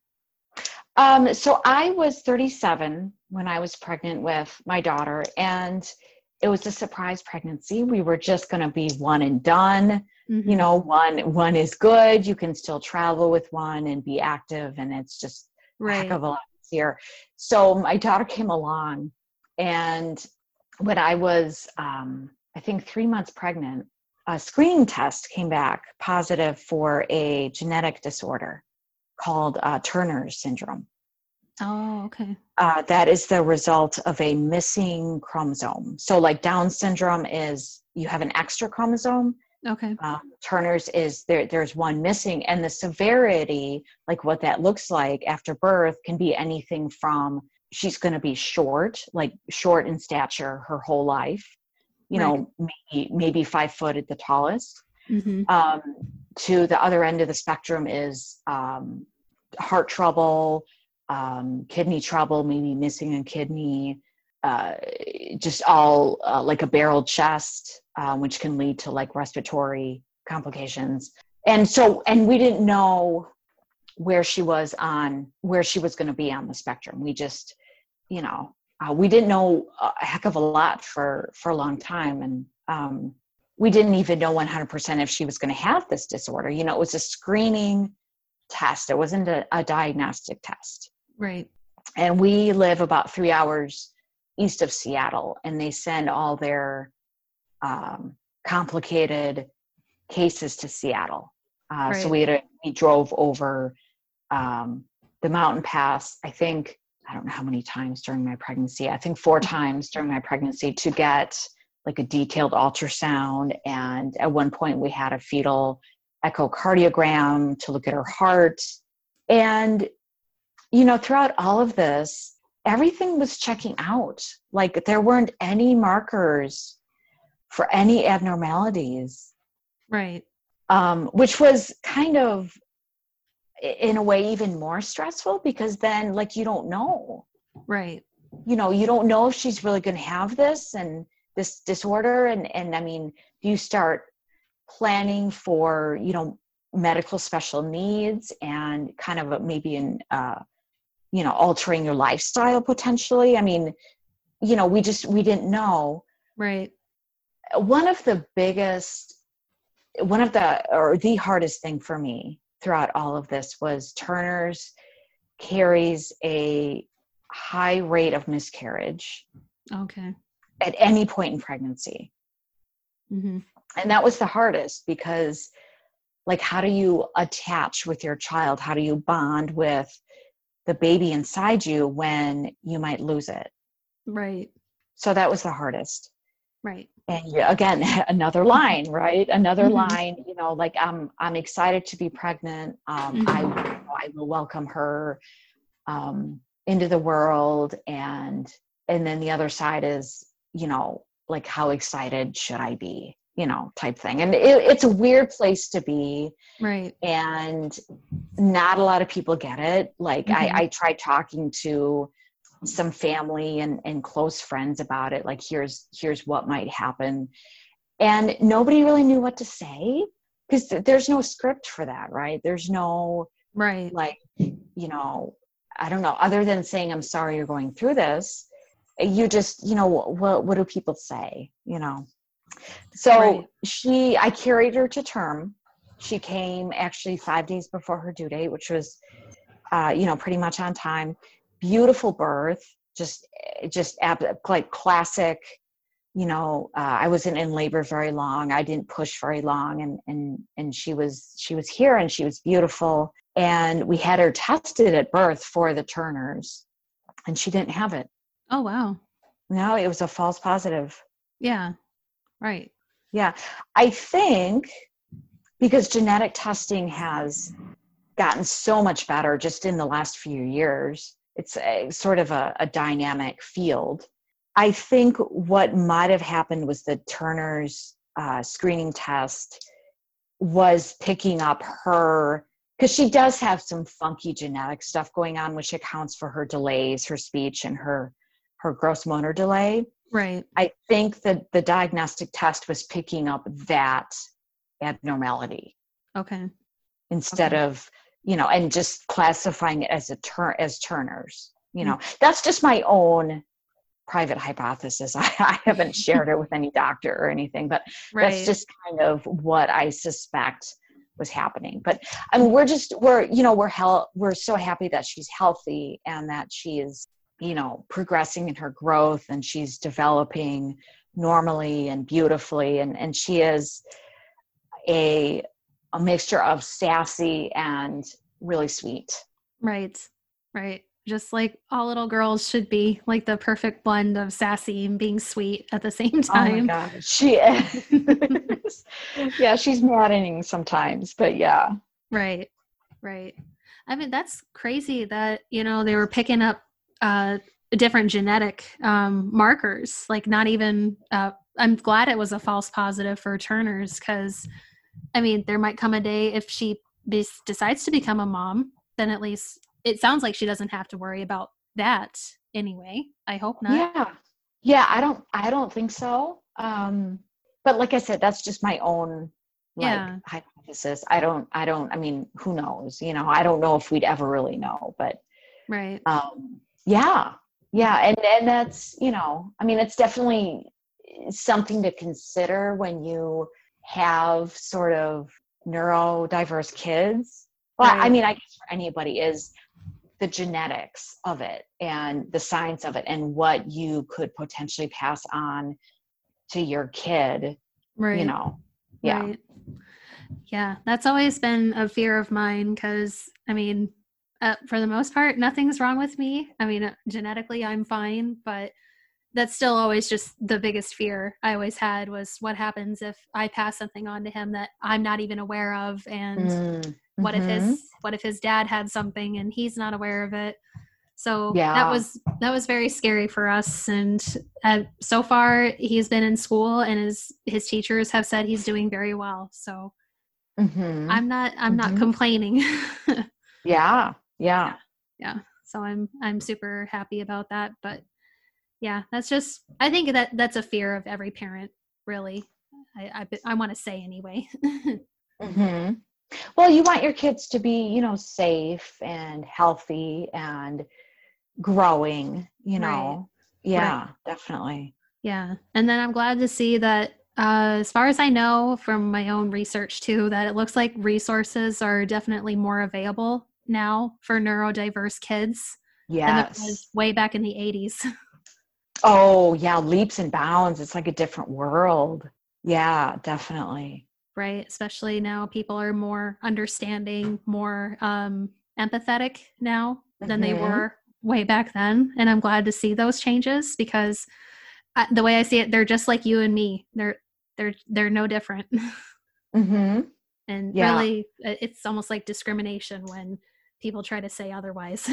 Speaker 2: Um, so I was thirty-seven when I was pregnant with my daughter, and it was a surprise pregnancy. We were just going to be one and done.
Speaker 1: Mm-hmm.
Speaker 2: You know, one one is good. You can still travel with one and be active, and it's just a heck
Speaker 1: Right.
Speaker 2: of a lot easier. So my daughter came along, and when I was, um, I think, three months pregnant, a screening test came back positive for a genetic disorder called uh, Turner's syndrome.
Speaker 1: Oh, okay.
Speaker 2: Uh, that is the result of a missing chromosome. So like Down syndrome is you have an extra chromosome.
Speaker 1: Okay.
Speaker 2: Uh, Turner's is there, there's one missing, and the severity, like what that looks like after birth, can be anything from she's going to be short, like short in stature her whole life, you
Speaker 1: Right.
Speaker 2: know, maybe, maybe five foot at the tallest.
Speaker 1: Mm-hmm.
Speaker 2: Um, to the other end of the spectrum is um, heart trouble, um, kidney trouble, maybe missing a kidney, uh, just all uh, like a barrel chest, uh, which can lead to like respiratory complications. And so, and we didn't know where she was on, where she was going to be on the spectrum. We just, you know, uh, we didn't know a heck of a lot for, for a long time. And um, we didn't even know one hundred percent if she was going to have this disorder. You know, it was a screening test. It wasn't a, a diagnostic test.
Speaker 1: Right.
Speaker 2: And we live about three hours east of Seattle, and they send all their um, complicated cases to Seattle. Uh,
Speaker 1: Right.
Speaker 2: So we had a, we drove over um, the mountain pass, I think, I don't know how many times during my pregnancy, I think four times during my pregnancy to get like a detailed ultrasound. And at one point we had a fetal echocardiogram to look at her heart. And, you know, throughout all of this, everything was checking out. Like there weren't any markers for any abnormalities.
Speaker 1: Right.
Speaker 2: Um, which was kind of, in a way, even more stressful, because then like you don't know.
Speaker 1: Right.
Speaker 2: You know, you don't know if she's really going to have this and this disorder. And, and I mean, you start planning for, you know, medical special needs and kind of a, maybe in, uh, you know, altering your lifestyle potentially. I mean, you know, we just, we didn't know.
Speaker 1: Right.
Speaker 2: One of the biggest, one of the, or the hardest thing for me throughout all of this was Turner's carries a high rate of miscarriage
Speaker 1: Okay.
Speaker 2: at any point in pregnancy.
Speaker 1: Mm-hmm.
Speaker 2: And that was the hardest, because like, how do you attach with your child? How do you bond with the baby inside you when you might lose it.
Speaker 1: Right.
Speaker 2: So that was the hardest.
Speaker 1: Right.
Speaker 2: And yeah, again, another line, right? Another
Speaker 1: Mm-hmm.
Speaker 2: line, you know, like I'm, I'm excited to be pregnant. Um,
Speaker 1: Mm-hmm.
Speaker 2: I, you know, I will welcome her um, into the world. And, and then the other side is, you know, like how excited should I be, you know, type thing. And it, it's a weird place to be.
Speaker 1: Right.
Speaker 2: And not a lot of people get it. Like
Speaker 1: Mm-hmm.
Speaker 2: I, I tried talking to some family and, and close friends about it. Like, here's, here's what might happen. And nobody really knew what to say because th- there's no script for that, right? There's no,
Speaker 1: Right.
Speaker 2: like, you know, I don't know, other than saying, I'm sorry you're going through this. You just, you know, what, what do people say, you know? So
Speaker 1: Right.
Speaker 2: she, I carried her to term. She came actually five days before her due date, which was, uh, you know, pretty much on time. Beautiful birth, just, just ab- like classic, you know, uh, I wasn't in labor very long. I didn't push very long. And, and, and she was, she was here and she was beautiful. And we had her tested at birth for the Turners and she didn't have it.
Speaker 1: Oh, wow.
Speaker 2: No, it was a false positive.
Speaker 1: Yeah. Right.
Speaker 2: Yeah. I think because genetic testing has gotten so much better just in the last few years, it's a, sort of a, a dynamic field. I think what might have happened was the Turner's uh, screening test was picking up her, because she does have some funky genetic stuff going on, which accounts for her delays, her speech, and her her gross motor delay.
Speaker 1: Right.
Speaker 2: I think that the diagnostic test was picking up that abnormality.
Speaker 1: Okay.
Speaker 2: Instead
Speaker 1: okay.
Speaker 2: of, you know, and just classifying it as a turn as Turner's, you know, mm-hmm. That's just my own private hypothesis. I, I haven't shared it with any doctor or anything, but right. That's just kind of what I suspect was happening. But I mean, we're just, we're, you know, we're hell, we're so happy that she's healthy and that she is, you know, progressing in her growth and she's developing normally and beautifully. And, and she is a, a mixture of sassy and really sweet.
Speaker 1: Right. Right. Just like all little girls should be, like the perfect blend of sassy and being sweet at the same time.
Speaker 2: Oh my God. She is. Yeah, she's maddening sometimes, but yeah.
Speaker 1: Right. Right. I mean, that's crazy that, you know, they were picking up uh, different genetic um, markers, like not even, uh, I'm glad it was a false positive for Turner's because, I mean, there might come a day if she be- decides to become a mom, then at least it sounds like she doesn't have to worry about that anyway. I hope not.
Speaker 2: Yeah. Yeah. I don't, I don't think so. Um, but like I said, that's just my own like
Speaker 1: yeah.
Speaker 2: hypothesis. I don't, I don't, I mean, who knows, you know, I don't know if we'd ever really know, but
Speaker 1: right.
Speaker 2: Um, yeah. Yeah. And, and that's, you know, I mean, it's definitely something to consider when you have sort of neurodiverse kids. Well, right. I mean, I guess for anybody is the genetics of it and the science of it and what you could potentially pass on to your kid,
Speaker 1: right.
Speaker 2: you know? Yeah.
Speaker 1: Right. Yeah. That's always been a fear of mine because, I mean, uh, for the most part, nothing's wrong with me. I mean, uh, genetically, I'm fine, but that's still always just the biggest fear I always had was what happens if I pass something on to him that I'm not even aware of. And mm-hmm. what if his, what if his dad had something and he's not aware of it? So yeah. that was, that was very scary for us. And uh, so far he's been in school and his, his teachers have said he's doing very well. So mm-hmm. I'm not, I'm mm-hmm. not complaining.
Speaker 2: yeah. Yeah.
Speaker 1: Yeah. So I'm, I'm super happy about that, but yeah, that's just, I think that that's a fear of every parent, really. I, I, I want to say anyway.
Speaker 2: mm-hmm. Well, you want your kids to be, you know, safe and healthy and growing, you know. Right. Yeah, right. Definitely.
Speaker 1: Yeah. And then I'm glad to see that, uh, as far as I know from my own research too, that it looks like resources are definitely more available now for neurodiverse kids.
Speaker 2: Yes.
Speaker 1: Than it was way back in the eighties.
Speaker 2: Oh, yeah. Leaps and bounds. It's like a different world. Yeah, definitely.
Speaker 1: Right. Especially now people are more understanding, more um, empathetic now than they
Speaker 2: Mm-hmm.
Speaker 1: were way back then. And I'm glad to see those changes because I, the way I see it, they're just like you and me. They're, they're, they're no different.
Speaker 2: Mm-hmm.
Speaker 1: And
Speaker 2: Yeah.
Speaker 1: really, it's almost like discrimination when people try to say otherwise.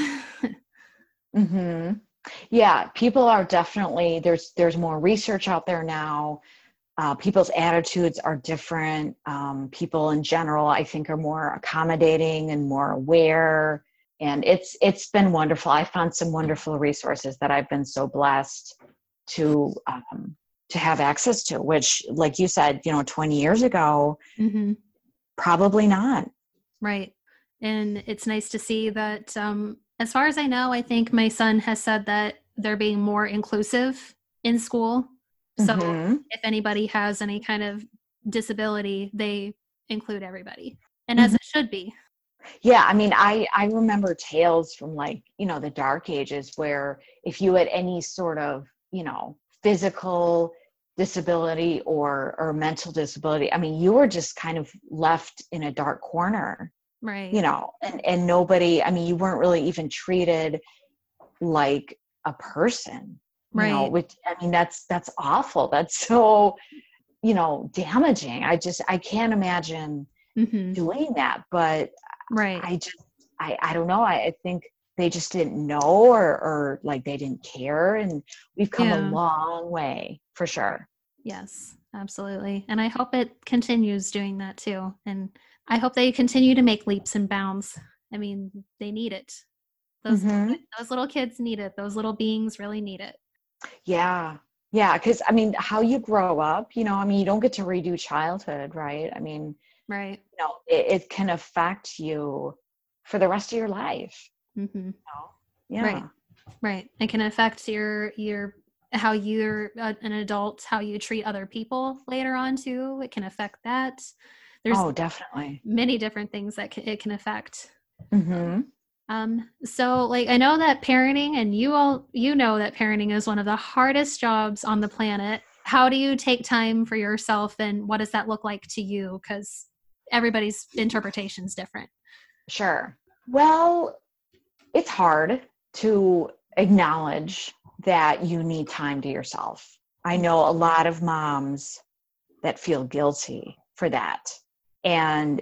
Speaker 2: Mm-hmm. Yeah. People are definitely, there's, there's more research out there now. Uh, people's attitudes are different. Um, people in general, I think, are more accommodating and more aware. And it's it's been wonderful. I found some wonderful resources that I've been so blessed to um, to have access to. Which, like you said, you know, twenty years ago,
Speaker 1: mm-hmm.
Speaker 2: probably not.
Speaker 1: Right. And it's nice to see that. Um, as far as I know, I think my son has said that they're being more inclusive in school. So
Speaker 2: Mm-hmm.
Speaker 1: if anybody has any kind of disability, they include everybody. And
Speaker 2: Mm-hmm.
Speaker 1: as it should be.
Speaker 2: Yeah, I mean, I, I remember tales from like, you know, the dark ages where if you had any sort of, you know, physical disability or or mental disability, I mean, you were just kind of left in a dark corner,
Speaker 1: right?
Speaker 2: You know, and, and nobody, I mean, you weren't really even treated like a person. You
Speaker 1: right.
Speaker 2: know, which, I mean, that's, that's awful. That's so, you know, damaging. I just, I can't imagine
Speaker 1: mm-hmm.
Speaker 2: doing that, but
Speaker 1: right.
Speaker 2: I just, I, I don't know. I, I think they just didn't know or, or like they didn't care. And we've come
Speaker 1: yeah.
Speaker 2: a long way for sure.
Speaker 1: Yes, absolutely. And I hope it continues doing that too. And I hope they continue to make leaps and bounds. I mean, they need it. Those,
Speaker 2: Mm-hmm.
Speaker 1: those little kids need it. Those little beings really need it.
Speaker 2: Yeah. Yeah. Cause I mean, how you grow up, you know, I mean, you don't get to redo childhood, right? I mean,
Speaker 1: right.
Speaker 2: You know, it, it can affect you for the rest of your life.
Speaker 1: Mm-hmm.
Speaker 2: You know? Yeah.
Speaker 1: Right. Right. It can affect your, your, how you're a, an adult, how you treat other people later on too. It can affect that. There's
Speaker 2: oh, definitely
Speaker 1: many different things that can, it can affect.
Speaker 2: Mm-hmm.
Speaker 1: Um, so like, I know that parenting, and you all, you know that parenting is one of the hardest jobs on the planet. How do you take time for yourself, and what does that look like to you? Because everybody's interpretation is different.
Speaker 2: Sure. Well, it's hard to acknowledge that you need time to yourself. I know a lot of moms that feel guilty for that. And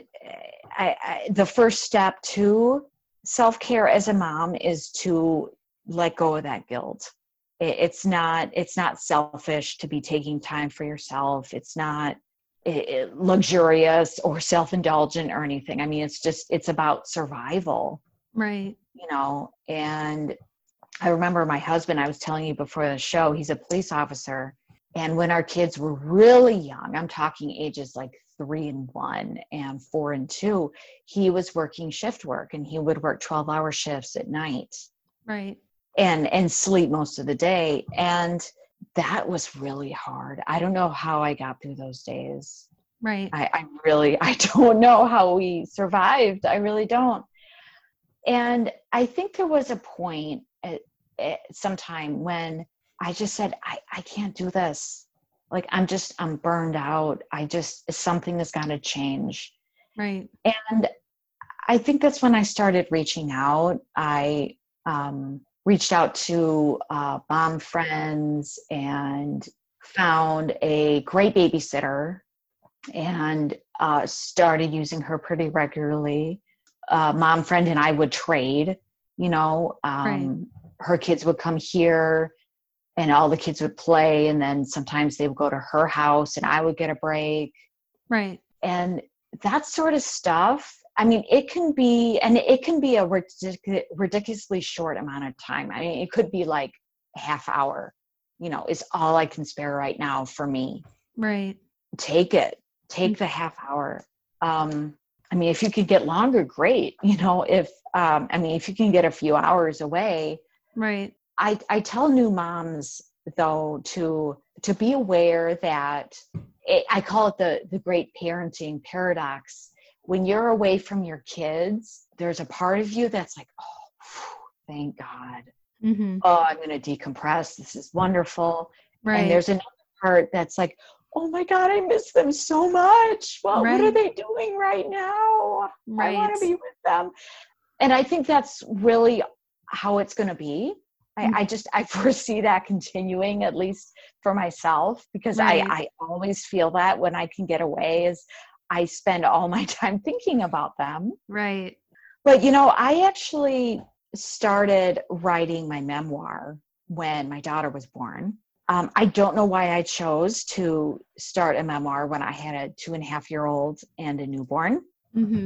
Speaker 2: I, I, the first step to self-care as a mom is to let go of that guilt. It, it's not, it's not selfish to be taking time for yourself. It's not it, it, luxurious or self-indulgent or anything. I mean, it's just, it's about survival.
Speaker 1: Right.
Speaker 2: You know, and I remember my husband, I was telling you before the show, he's a police officer. And when our kids were really young, I'm talking ages like three and one and four and two, he was working shift work, and he would work twelve hour shifts at night.
Speaker 1: Right.
Speaker 2: And, and sleep most of the day. And that was really hard. I don't know how I got through those days.
Speaker 1: Right.
Speaker 2: I, I really, I don't know how we survived. I really don't. And I think there was a point at, at some time when I just said, I, I can't do this. Like, I'm just, I'm burned out. I just, something has got to change.
Speaker 1: Right.
Speaker 2: And I think that's when I started reaching out. I um, reached out to uh, mom friends and found a great babysitter and uh, started using her pretty regularly. Uh, mom friend and I would trade, you know, um,
Speaker 1: right.
Speaker 2: her kids would come here and all the kids would play. And then sometimes they would go to her house and I would get a break.
Speaker 1: Right.
Speaker 2: And that sort of stuff. I mean, it can be, and it can be a ridic- ridiculously short amount of time. I mean, it could be like a half hour, you know, is all I can spare right now for me.
Speaker 1: Right.
Speaker 2: Take it, take the half hour. Um, I mean, if you could get longer, great. You know, if, um, I mean, if you can get a few hours away.
Speaker 1: Right.
Speaker 2: I, I tell new moms though, to, to be aware that it, I call it the, the great parenting paradox. When you're away from your kids, there's a part of you that's like, oh, thank God.
Speaker 1: Mm-hmm.
Speaker 2: Oh, I'm going to decompress. This is wonderful.
Speaker 1: Right.
Speaker 2: And there's another part that's like, oh my God, I miss them so much. Well,
Speaker 1: right.
Speaker 2: what are they doing right now?
Speaker 1: Right.
Speaker 2: I want to be with them. And I think that's really how it's going to be.
Speaker 1: Mm-hmm.
Speaker 2: I, I just, I foresee that continuing, at least for myself, because
Speaker 1: Right.
Speaker 2: I, I always feel that when I can get away is I spend all my time thinking about them.
Speaker 1: Right.
Speaker 2: But, you know, I actually started writing my memoir when my daughter was born. Um, I don't know why I chose to start a memoir when I had a two and a half year old and a newborn.
Speaker 1: Mm-hmm.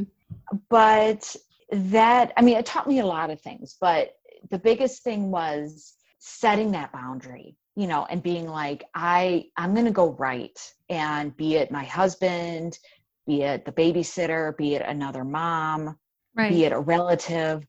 Speaker 2: But that, I mean, it taught me a lot of things, but the biggest thing was setting that boundary, you know, and being like, I, I'm going to go write, and be it my husband, be it the babysitter, be it another mom,
Speaker 1: Right.
Speaker 2: be it a relative,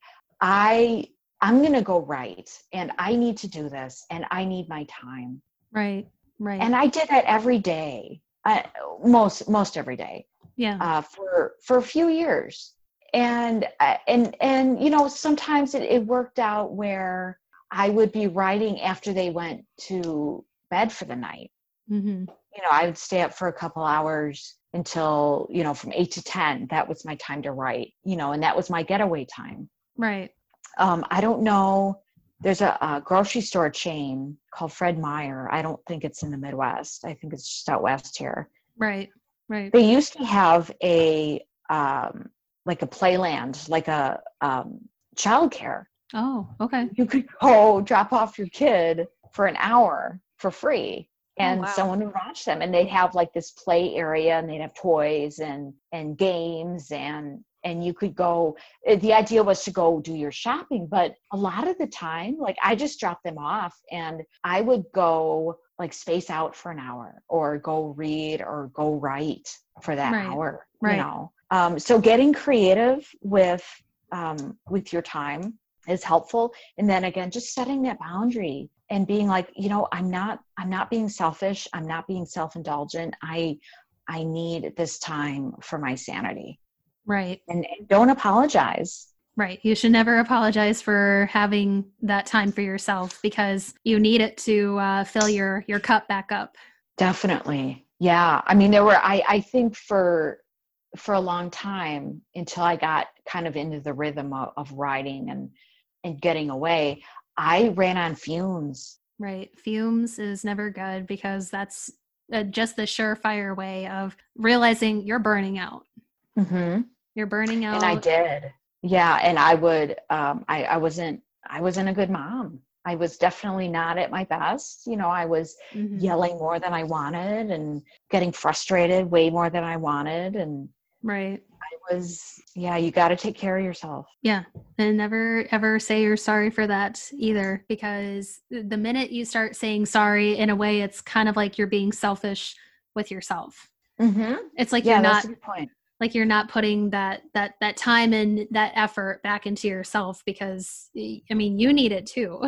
Speaker 2: I, I'm going to go write, and I need to do this, and I need my time.
Speaker 1: Right. Right.
Speaker 2: And I did that every day, uh, most, most every day,
Speaker 1: yeah.
Speaker 2: uh, for, for a few years. And, uh, and, and, you know, sometimes it, it worked out where I would be writing after they went to bed for the night.
Speaker 1: Mm-hmm.
Speaker 2: You know, I would stay up for a couple hours until, you know, from eight to ten, that was my time to write, you know, and that was my getaway time.
Speaker 1: Right.
Speaker 2: Um, I don't know. There's a, a grocery store chain called Fred Meyer. I don't think it's in the Midwest. I think it's just out west here.
Speaker 1: Right. Right.
Speaker 2: They used to have a, um, like a playland, like a um, childcare.
Speaker 1: Oh, okay.
Speaker 2: You could go drop off your kid for an hour for free, and
Speaker 1: oh, wow.
Speaker 2: someone would watch them, and they'd have like this play area, and they'd have toys and, and games, and, and you could go, the idea was to go do your shopping. But a lot of the time, like I just dropped them off, and I would go like space out for an hour, or go read, or go write for that
Speaker 1: right.
Speaker 2: hour,
Speaker 1: right.
Speaker 2: you know? Um, so getting creative with, um, with your time is helpful. And then again, just setting that boundary and being like, you know, I'm not, I'm not being selfish. I'm not being self-indulgent. I, I need this time for my sanity.
Speaker 1: Right.
Speaker 2: And, and don't apologize.
Speaker 1: Right. You should never apologize for having that time for yourself, because you need it to uh, fill your, your cup back up.
Speaker 2: Definitely. Yeah. I mean, there were, I, I think for, for a long time, until I got kind of into the rhythm of, of writing and, and getting away, I ran on fumes.
Speaker 1: Right. Fumes is never good, because that's uh, just the surefire way of realizing you're burning out.
Speaker 2: Mm-hmm.
Speaker 1: You're burning out.
Speaker 2: And I did. Yeah. And I would, um, I, I wasn't, I wasn't a good mom. I was definitely not at my best. You know, I was mm-hmm. yelling more than I wanted, and getting frustrated way more than I wanted. And
Speaker 1: right.
Speaker 2: I was, yeah, you got to take care of yourself.
Speaker 1: Yeah. And never, ever say you're sorry for that either, because the minute you start saying sorry, in a way, it's kind of like you're being selfish with yourself.
Speaker 2: Mm-hmm.
Speaker 1: It's like
Speaker 2: yeah,
Speaker 1: you're not,
Speaker 2: that's a good point.
Speaker 1: Like you're not putting that, that, that time and that effort back into yourself, because I mean, you need it too.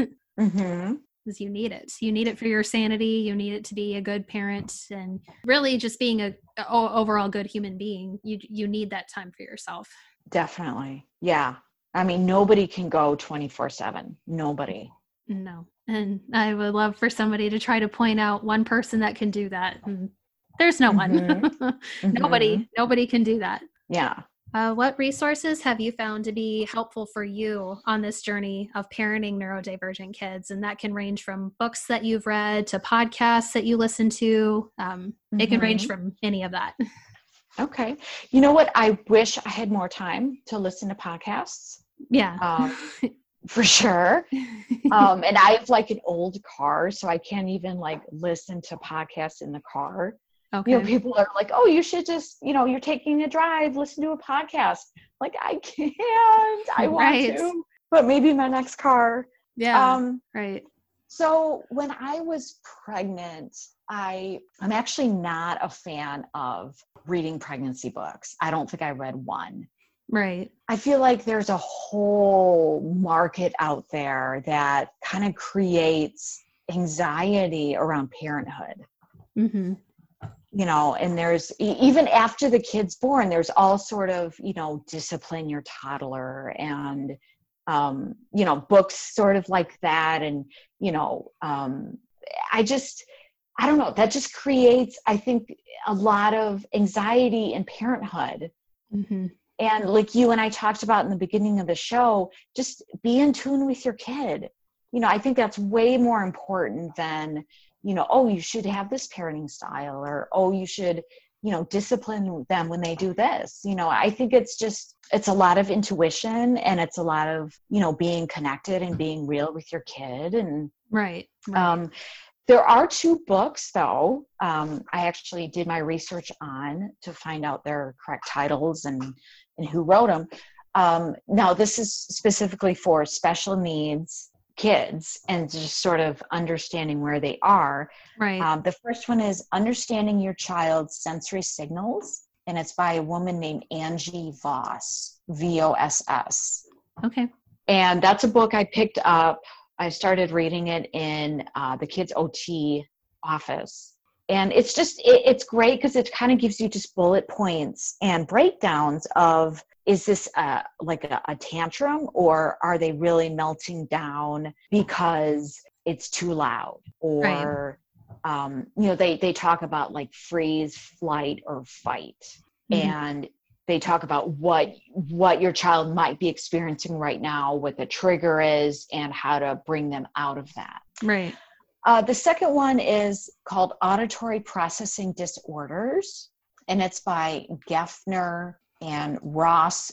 Speaker 2: Mm-hmm.
Speaker 1: Because you need it. You need it for your sanity. You need it to be a good parent, and really just being a, a overall good human being. You you need that time for yourself.
Speaker 2: Definitely. Yeah. I mean, nobody can go twenty-four seven. Nobody.
Speaker 1: No. And I would love for somebody to try to point out one person that can do that. And there's no
Speaker 2: mm-hmm.
Speaker 1: one.
Speaker 2: mm-hmm.
Speaker 1: Nobody, nobody can do that.
Speaker 2: Yeah.
Speaker 1: Uh, what resources have you found to be helpful for you on this journey of parenting neurodivergent kids? And that can range from books that you've read to podcasts that you listen to. Um, mm-hmm. It can range from any of that.
Speaker 2: Okay. You know what? I wish I had more time to listen to podcasts.
Speaker 1: Yeah.
Speaker 2: Um, for sure. Um, and I have like an old car, so I can't even like listen to podcasts in the car. Okay. You know, people are like, oh, you should just, you know, you're taking a drive, listen to a podcast. Like, I can't, I want right. to, but maybe my next car.
Speaker 1: Yeah. Um, right.
Speaker 2: So when I was pregnant, I, I'm actually not a fan of reading pregnancy books. I don't think I read one.
Speaker 1: Right.
Speaker 2: I feel like there's a whole market out there that kind of creates anxiety around parenthood.
Speaker 1: Mm-hmm.
Speaker 2: You know, and there's, even after the kid's born, there's all sort of, you know, discipline your toddler, and, um, you know, books sort of like that. And, you know, um, I just, I don't know, that just creates, I think, a lot of anxiety in parenthood.
Speaker 1: Mm-hmm.
Speaker 2: And like you and I talked about in the beginning of the show, just be in tune with your kid. You know, I think that's way more important than, you know, oh, you should have this parenting style, or, oh, you should, you know, discipline them when they do this. You know, I think it's just, it's a lot of intuition, and it's a lot of, you know, being connected and being real with your kid. And
Speaker 1: right, right.
Speaker 2: Um, there are two books though. Um, I actually did my research on to find out their correct titles and, and who wrote them. Um, now this is specifically for special needs kids and just sort of understanding where they are.
Speaker 1: Right.
Speaker 2: Um, the first one is Understanding Your Child's Sensory Signals, and it's by a woman named Angie Voss, V O S S.
Speaker 1: Okay.
Speaker 2: And that's a book I picked up. I started reading it in uh, the kids' O T office. And it's just, it, it's great because it kind of gives you just bullet points and breakdowns of, is this uh, like a, a tantrum, or are they really melting down because it's too loud? Or, right. um, you know, they, they talk about like freeze, flight, or fight. Mm-hmm. And they talk about what what your child might be experiencing right now, what the trigger is, and how to bring them out of that.
Speaker 1: Right.
Speaker 2: Uh, the second one is called Auditory Processing Disorders, and it's by Geffner and Ross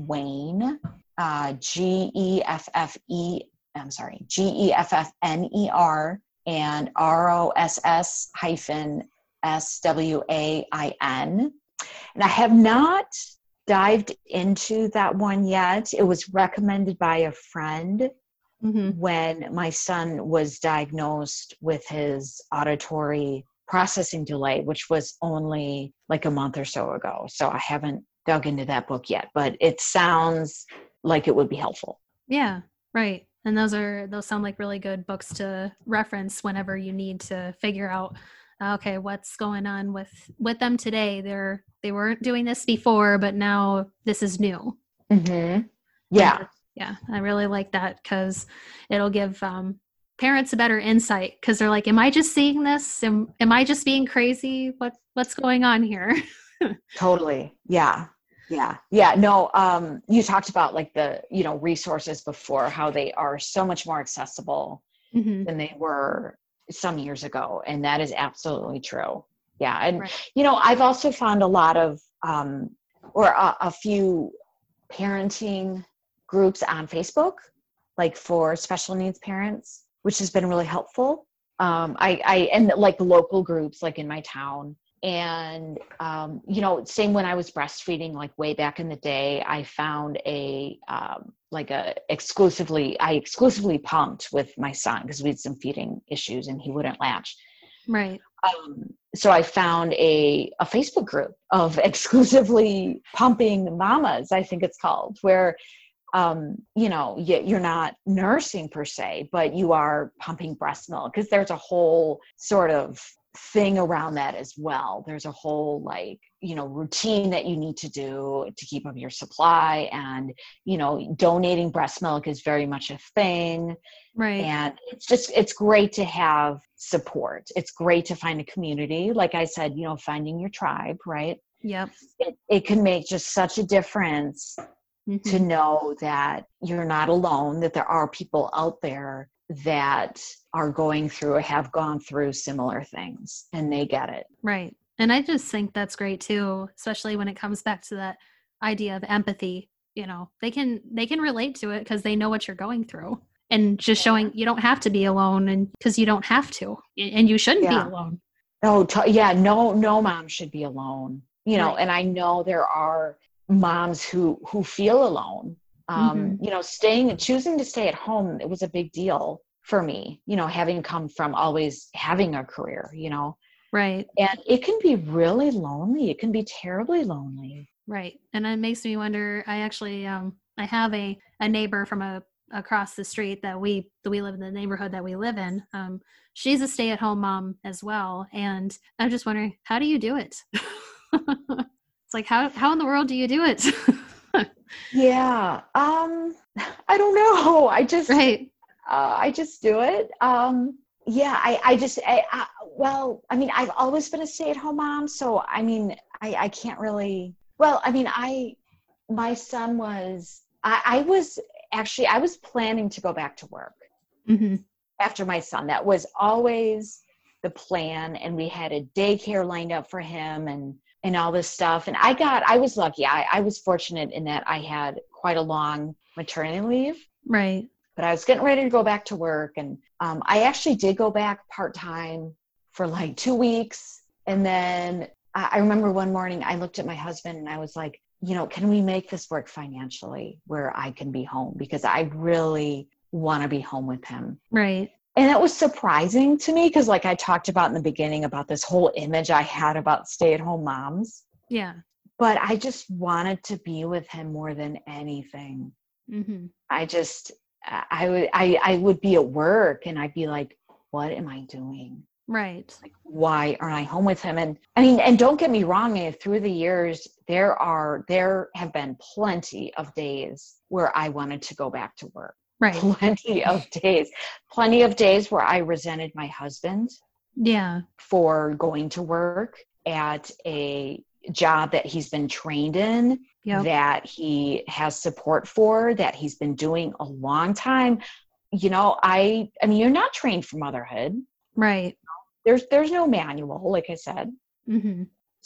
Speaker 2: Swain, uh, G E F F E, I'm sorry, G E F F N E R, and R O S S hyphen S W A I N. And I have not dived into that one yet. It was recommended by a friend mm-hmm. when my son was diagnosed with his auditory processing delay, which was only like a month or so ago. So I haven't dug into that book yet, but it sounds like it would be helpful.
Speaker 1: Yeah, right. And those are, those sound like really good books to reference whenever you need to figure out, okay, what's going on with, with them today? They're, they weren't doing this before, but now this is new.
Speaker 2: Mm-hmm. Yeah.
Speaker 1: And, yeah. I really like that because it'll give um, parents a better insight, because they're like, am I just seeing this? Am, am I just being crazy? What, what's going on here?
Speaker 2: Totally. Yeah. Yeah. Yeah. No, um, you talked about like the, you know, resources before, how they are so much more accessible mm-hmm. than they were some years ago. And that is absolutely true. Yeah. And, right. you know, I've also found a lot of, um, or a, a few parenting groups on Facebook, like for special needs parents, which has been really helpful. Um, I, I, and like local groups, like in my town. And, um, you know, same when I was breastfeeding, like way back in the day, I found a, um, like a exclusively, I exclusively pumped with my son because we had some feeding issues and he wouldn't latch.
Speaker 1: Right.
Speaker 2: Um, so I found a, a Facebook group of exclusively pumping mamas, I think it's called, where, um, you know, you, you're not nursing per se, but you are pumping breast milk, because there's a whole sort of thing around that as well. There's a whole like, you know, routine that you need to do to keep up your supply, and, you know, donating breast milk is very much a thing.
Speaker 1: Right.
Speaker 2: And it's just, it's great to have support. It's great to find a community. Like I said, you know, finding your tribe, right?
Speaker 1: Yep.
Speaker 2: It, it can make just such a difference mm-hmm. to know that you're not alone, that there are people out there that are going through or have gone through similar things, and they get it.
Speaker 1: Right. And I just think that's great too, especially when it comes back to that idea of empathy. You know, they can, they can relate to it because they know what you're going through, and just showing you don't have to be alone, and because you don't have to, and you shouldn't yeah. be alone.
Speaker 2: No, t- yeah, no, no mom should be alone, you know,
Speaker 1: right.
Speaker 2: and I know there are moms who, who feel alone. Um, mm-hmm. You know, staying, choosing to stay at home, it was a big deal for me, you know, having come from always having a career, you know.
Speaker 1: Right.
Speaker 2: And it can be really lonely. It can be terribly lonely.
Speaker 1: Right. And it makes me wonder, I actually, um, I have a, a neighbor from a, across the street that we, that we live in the neighborhood that we live in. Um, she's a stay-at-home mom as well. And I'm just wondering, how do you do it? It's like, how, how in the world do you do it?
Speaker 2: Yeah. Um, I don't know. I just,
Speaker 1: right.
Speaker 2: uh, I just do it. Um, yeah, I, I just, I, I, well, I mean, I've always been a stay-at-home mom. So, I mean, I, I can't really, well, I mean, I, my son was, I, I was actually, I was planning to go back to work
Speaker 1: mm-hmm.
Speaker 2: after my son. That was always the plan. And we had a daycare lined up for him and, and all this stuff. And I got, I was lucky. I, I was fortunate in that I had quite a long maternity leave.
Speaker 1: Right.
Speaker 2: But I was getting ready to go back to work. And um, I actually did go back part-time for like two weeks. And then I, I remember one morning I looked at my husband and I was like, you know, can we make this work financially where I can be home? Because I really want to be home with him.
Speaker 1: Right.
Speaker 2: And it was surprising to me because like I talked about in the beginning about this whole image I had about stay-at-home moms.
Speaker 1: Yeah.
Speaker 2: But I just wanted to be with him more than anything.
Speaker 1: Mm-hmm.
Speaker 2: I just, I would, I, I would be at work and I'd be like, what am I doing?
Speaker 1: Right.
Speaker 2: Like, why aren't I home with him? And I mean, and don't get me wrong, I mean, through the years, there are, there have been plenty of days where I wanted to go back to work.
Speaker 1: Right.
Speaker 2: Plenty of days, plenty of days where I resented my husband.
Speaker 1: Yeah.
Speaker 2: For going to work at a job that he's been trained in, yep. that he has support for, that he's been doing a long time. You know, I, I mean, you're not trained for motherhood.
Speaker 1: Right.
Speaker 2: There's, there's no manual, like I said.
Speaker 1: Mm-hmm.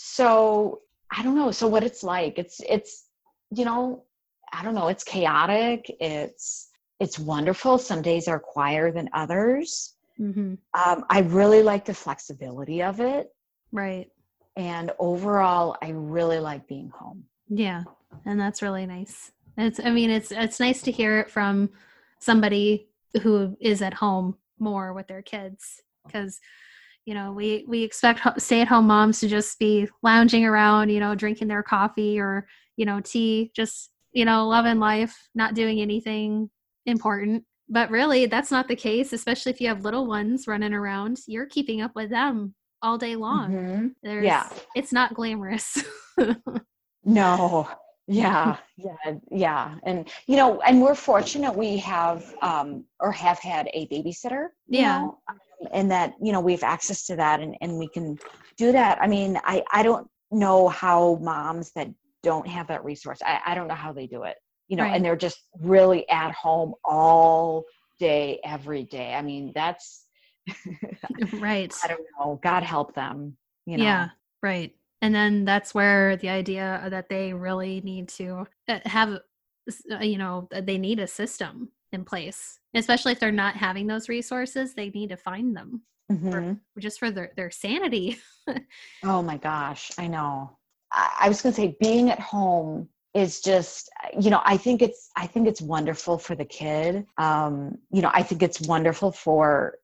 Speaker 2: So I don't know. So what it's like, it's, it's, you know, I don't know. It's chaotic. It's, it's wonderful. Some days are quieter than others.
Speaker 1: Mm-hmm.
Speaker 2: Um, I really like the flexibility of it.
Speaker 1: Right.
Speaker 2: And overall, I really like being home.
Speaker 1: Yeah. And that's really nice. It's, I mean, it's, it's nice to hear it from somebody who is at home more with their kids. Cause you know, we, we expect stay at home moms to just be lounging around, you know, drinking their coffee or, you know, tea, just, you know, loving life, not doing anything important. But really, that's not the case, especially if you have little ones running around. You're keeping up with them all day long.
Speaker 2: Mm-hmm.
Speaker 1: There's,
Speaker 2: yeah.
Speaker 1: It's not glamorous.
Speaker 2: No. Yeah. Yeah. Yeah. And, you know, and we're fortunate we have, um, or have had a babysitter, you
Speaker 1: yeah.
Speaker 2: know, um, and that, you know, we have access to that and, and we can do that. I mean, I, I don't know how moms that don't have that resource, I, I don't know how they do it. You know, right. And they're just really at home all day, every day. I mean, that's
Speaker 1: right.
Speaker 2: I don't know. God help them. You know?
Speaker 1: Yeah, right. And then that's where the idea that they really need to have, you know, they need a system in place, especially if they're not having those resources. They need to find them mm-hmm. for, just for their, their sanity.
Speaker 2: Oh my gosh, I know. I, I was going to say being at home is just, you know, I think it's, I think it's wonderful for the kid. Um, you know, I think it's wonderful for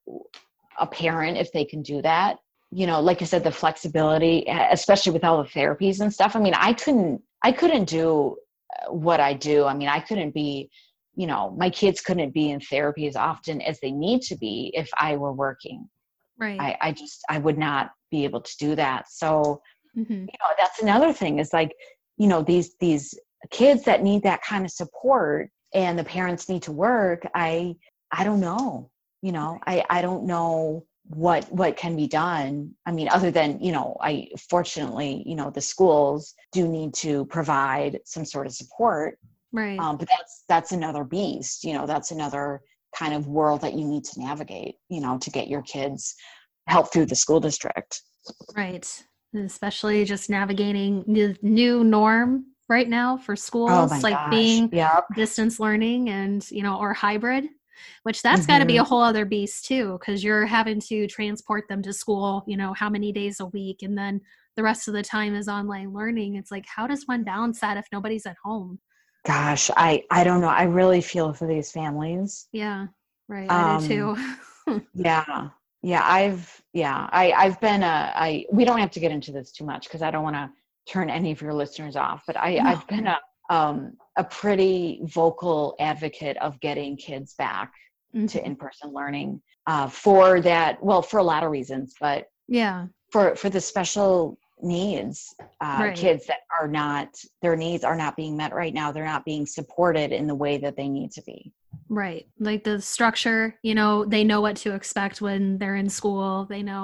Speaker 2: a parent if they can do that. You know, like I said, the flexibility, especially with all the therapies and stuff. I mean, I couldn't, I couldn't do what I do. I mean, I couldn't be, you know, my kids couldn't be in therapy as often as they need to be if I were working.
Speaker 1: Right.
Speaker 2: I, I just, I would not be able to do that. So,
Speaker 1: mm-hmm.
Speaker 2: you know, that's another thing is like, you know, these, these kids that need that kind of support and the parents need to work. I, I don't know, you know, I, I don't know what, what can be done. I mean, other than, you know, I, fortunately, you know, the schools do need to provide some sort of support.
Speaker 1: Right.
Speaker 2: Um, but that's, that's another beast, you know, that's another kind of world that you need to navigate, you know, to get your kids help through the school district.
Speaker 1: Right. Especially just navigating the new norm right now for schools,
Speaker 2: oh my
Speaker 1: like
Speaker 2: gosh.
Speaker 1: being
Speaker 2: yep.
Speaker 1: distance learning and, you know, or hybrid, which that's
Speaker 2: mm-hmm.
Speaker 1: got to be a whole other beast too, because you're having to transport them to school, you know, how many days a week. And then the rest of the time is online learning. It's like, how does one balance that if nobody's at home?
Speaker 2: Gosh, I, I don't know. I really feel for these families.
Speaker 1: Yeah. Right. I
Speaker 2: Um,
Speaker 1: do too.
Speaker 2: yeah. Yeah. I've, yeah, I, I've been, a, I, we don't have to get into this too much because I don't want to turn any of your listeners off, but I,
Speaker 1: No.
Speaker 2: I've been a, um, a pretty vocal advocate of getting kids back
Speaker 1: mm-hmm.
Speaker 2: to in-person learning, uh, for that. Well, for a lot of reasons, but
Speaker 1: yeah,
Speaker 2: for, for the special needs, uh,
Speaker 1: right.
Speaker 2: kids that are not, their needs are not being met right now. They're not being supported in the way that they need to be.
Speaker 1: Right. Like the structure, you know, they know what to expect when they're in school. They know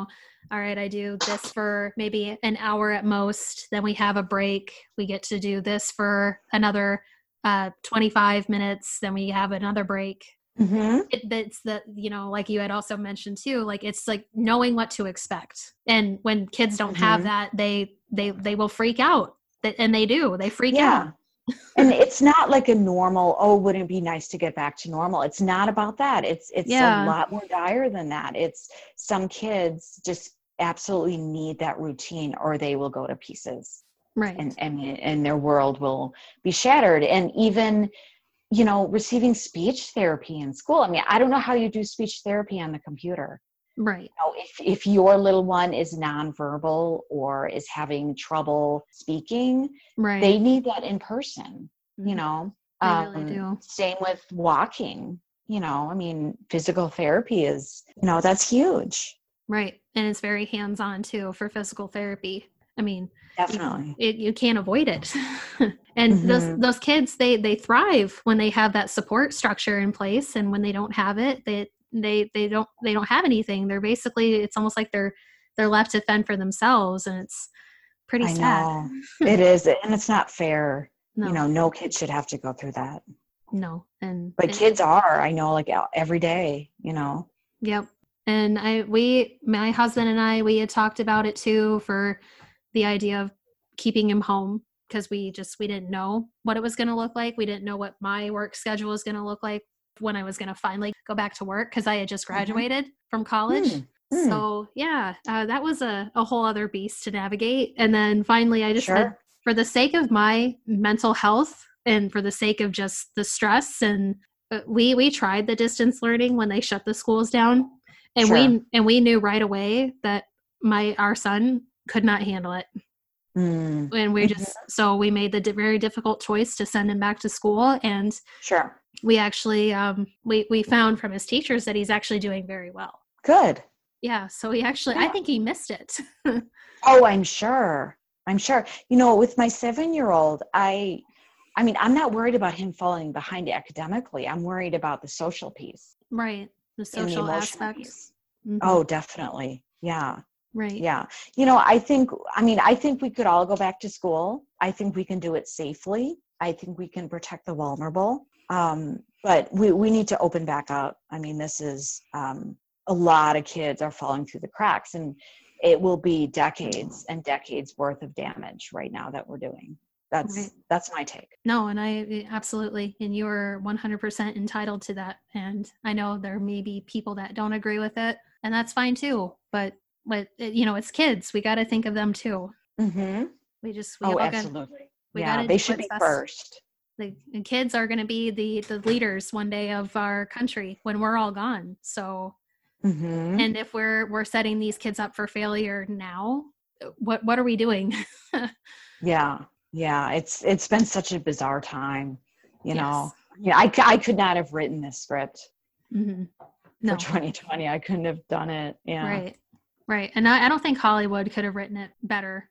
Speaker 3: all right, I do this for maybe an hour at most. Then we have a break. We get to do this for another uh, twenty-five minutes. Then we have another break.
Speaker 2: Mm-hmm.
Speaker 3: It, it's the, you know, like you had also mentioned too, like it's like knowing what to expect. And when kids don't
Speaker 2: Mm-hmm.
Speaker 3: have that, they, they, they will freak out. And they do, they freak
Speaker 2: Yeah.
Speaker 3: out.
Speaker 2: And it's not like a normal, oh, wouldn't it be nice to get back to normal? It's not about that. It's, it's
Speaker 3: Yeah.
Speaker 2: a lot more dire than that. It's some kids just absolutely need that routine or they will go to pieces.
Speaker 3: Right.
Speaker 2: And, and, and their world will be shattered. And even, you know, receiving speech therapy in school. I mean, I don't know how you do speech therapy on the computer.
Speaker 3: Right.
Speaker 2: You know, if, if your little one is nonverbal or is having trouble speaking,
Speaker 3: Right.
Speaker 2: they need that in person,
Speaker 3: Mhm.
Speaker 2: you know.
Speaker 3: They
Speaker 2: um,
Speaker 3: really do.
Speaker 2: Same with walking, you know, I mean, physical therapy is, you know, that's huge.
Speaker 3: Right. And it's very hands-on too for physical therapy. I mean,
Speaker 2: Definitely.
Speaker 3: it, you can't avoid it. And
Speaker 2: Mhm.
Speaker 3: those those kids, they they thrive when they have that support structure in place, and when they don't have it, they they they don't they don't have anything. They're basically, it's almost like they're they're left to fend for themselves, and it's pretty
Speaker 2: I
Speaker 3: sad.
Speaker 2: know. It is, and it's not fair.
Speaker 3: No,
Speaker 2: You know, no kid should have to go through that.
Speaker 3: no, and
Speaker 2: But
Speaker 3: and-
Speaker 2: kids are, I know, like every day, you know.
Speaker 3: Yep. And I, we, my husband and I, we had talked about it too, for the idea of keeping him home, because we just, we didn't know what it was going to look like. We didn't know what my work schedule was going to look like when I was going to finally go back to work, because I had just graduated mm-hmm. from college.
Speaker 2: Mm, mm.
Speaker 3: So yeah, uh, that was a, a whole other beast to navigate. And then finally I just
Speaker 2: Sure.
Speaker 3: said, for the sake of my mental health and for the sake of just the stress, and uh, we, we tried the distance learning when they shut the schools down. And
Speaker 2: Sure.
Speaker 3: we and we knew right away that my our son could not handle it.
Speaker 2: Mm.
Speaker 3: And we just mm-hmm. so we made the di- very difficult choice to send him back to school. And
Speaker 2: sure,
Speaker 3: we actually um, we we found from his teachers that he's actually doing very well.
Speaker 2: Good.
Speaker 3: Yeah. So he actually,
Speaker 2: yeah.
Speaker 3: I think he missed it.
Speaker 2: Oh, I'm sure. I'm sure. You know, with my seven-year-old, I, I mean, I'm not worried about him falling behind academically. I'm worried about the social piece.
Speaker 3: Right. The social
Speaker 2: the
Speaker 3: aspects.
Speaker 2: Mm-hmm. Oh, definitely. Yeah.
Speaker 3: Right.
Speaker 2: Yeah. You know, I think, I mean, I think we could all go back to school. I think we can do it safely. I think we can protect the vulnerable. Um, but we, we need to open back up. I mean, this is, um, a lot of kids are falling through the cracks, and it will be decades and decades worth of damage right now that we're doing. That's, right. That's my take.
Speaker 3: No, and I absolutely, and you're one hundred percent entitled to that. And I know there may be people that don't agree with it, and that's fine too. But, but you know, it's kids. We got to think of them too.
Speaker 2: Mm-hmm.
Speaker 3: We just, we
Speaker 2: oh,
Speaker 3: all
Speaker 2: absolutely.
Speaker 3: Gotta, we
Speaker 2: yeah,
Speaker 3: gotta
Speaker 2: they should be
Speaker 3: best.
Speaker 2: first.
Speaker 3: The, the kids are going to be the, the leaders one day of our country when we're all gone. So,
Speaker 2: mm-hmm.
Speaker 3: and if we're, we're setting these kids up for failure now, what, what are we doing?
Speaker 2: yeah. Yeah. It's, it's been such a bizarre time, you
Speaker 3: yes.
Speaker 2: know, yeah, I, I could not have written this script
Speaker 3: mm-hmm. no.
Speaker 2: for twenty twenty. I couldn't have done it. Yeah.
Speaker 3: Right. Right. And I, I don't think Hollywood could have written it better.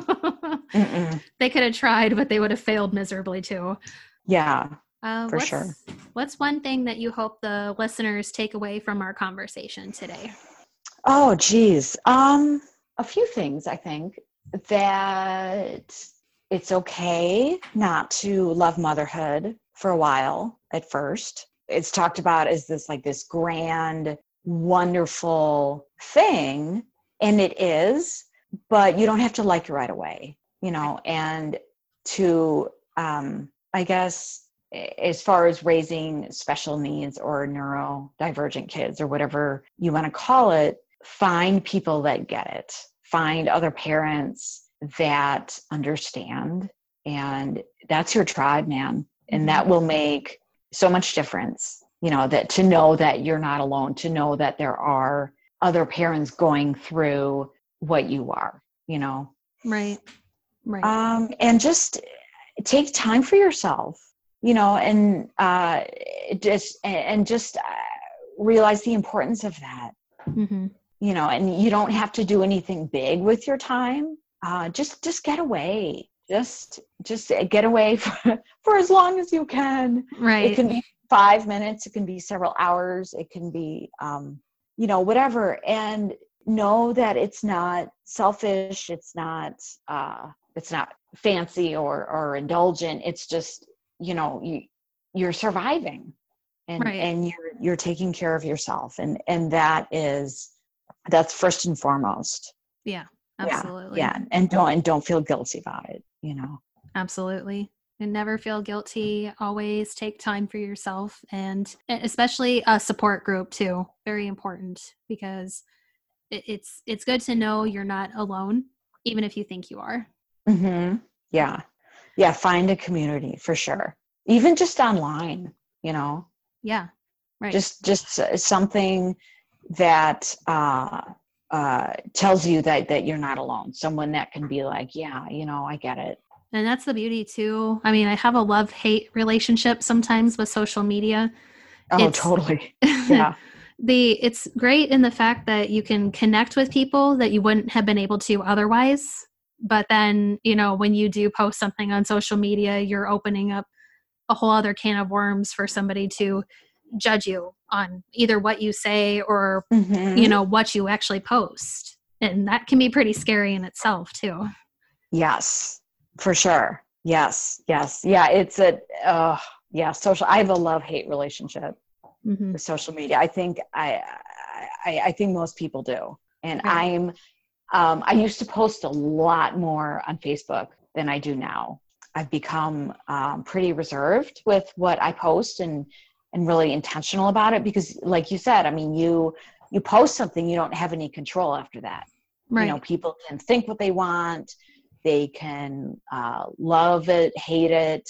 Speaker 2: Mm-hmm.
Speaker 3: They could have tried, but they would have failed miserably too.
Speaker 2: Yeah,
Speaker 3: uh,
Speaker 2: for
Speaker 3: what's,
Speaker 2: sure.
Speaker 3: What's one thing that you hope the listeners take away from our conversation today?
Speaker 2: Oh, geez. Um, a few things, I think. That it's okay not to love motherhood for a while at first. It's talked about as this like this grand, wonderful thing, and it is, but you don't have to like it right away, you know. And to um I guess as far as raising special needs or neurodivergent kids or whatever you want to call it, find people that get it, find other parents that understand, and that's your tribe, man. And that will make so much difference, you know, that to know that you're not alone, to know that there are other parents going through what you are, you know.
Speaker 3: Right. Right.
Speaker 2: Um, and just take time for yourself, you know, and uh, just, and just uh, realize the importance of that,
Speaker 3: mm-hmm.
Speaker 2: you know, and you don't have to do anything big with your time. Uh, just, just get away. Just, just get away for, for as long as you can.
Speaker 3: Right.
Speaker 2: It can be five minutes. It can be several hours. It can be, um, you know, whatever. And know that it's not selfish. It's not, uh, it's not fancy or, or indulgent. It's just, you know, you, you're surviving and,
Speaker 3: Right.
Speaker 2: and you're, you're taking care of yourself. And, and that is, that's first and foremost.
Speaker 3: Yeah, absolutely.
Speaker 2: Yeah. yeah. And don't, and don't feel guilty about it, you know?
Speaker 3: Absolutely. And never feel guilty. Always take time for yourself, and especially a support group too. Very important, because it, it's it's good to know you're not alone, even if you think you are.
Speaker 2: Mm-hmm. Yeah. Yeah. Find a community for sure. Even just online, you know?
Speaker 3: Yeah. Right.
Speaker 2: Just, just something that, uh, uh, tells you that, that you're not alone. Someone that can be like, yeah, you know, I get it.
Speaker 3: And that's the beauty too. I mean, I have a love-hate relationship sometimes with social media.
Speaker 2: Oh,
Speaker 3: It's,
Speaker 2: totally. Yeah.
Speaker 3: the it's great in the fact that you can connect with people that you wouldn't have been able to otherwise. But then, you know, when you do post something on social media, you're opening up a whole other can of worms for somebody to judge you on either what you say or,
Speaker 2: Mm-hmm.
Speaker 3: you know, what you actually post. And that can be pretty scary in itself too.
Speaker 2: Yes, for sure. Yes. Yes. Yeah. It's a, uh, yeah, social, I have a love-hate relationship
Speaker 3: Mm-hmm.
Speaker 2: with social media. I think I, I, I think most people do. And
Speaker 3: Right.
Speaker 2: I'm, um, I used to post a lot more on Facebook than I do now. I've become um, pretty reserved with what I post and, and really intentional about it because like you said, I mean, you, you post something, you don't have any control after that.
Speaker 3: Right.
Speaker 2: You know, people can think what they want. They can uh, love it, hate it.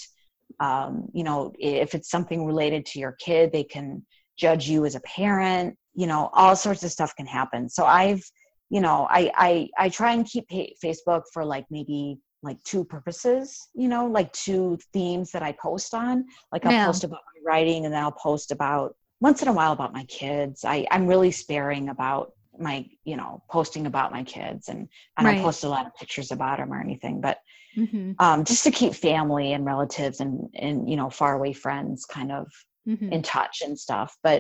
Speaker 2: Um, you know, if it's something related to your kid, they can judge you as a parent. You know, all sorts of stuff can happen. So I've, you know, I I, I try and keep Facebook for like maybe like two purposes, you know, like two themes that I post on. Like I'll
Speaker 3: Yeah.
Speaker 2: post about my writing and then I'll post about once in a while about my kids. I, I'm really sparing about my, you know, posting about my kids and I don't
Speaker 3: Right.
Speaker 2: post a lot of pictures about them or anything, but
Speaker 3: Mm-hmm.
Speaker 2: um, just to keep family and relatives and, and, you know, faraway friends kind of
Speaker 3: Mm-hmm.
Speaker 2: in touch and stuff. But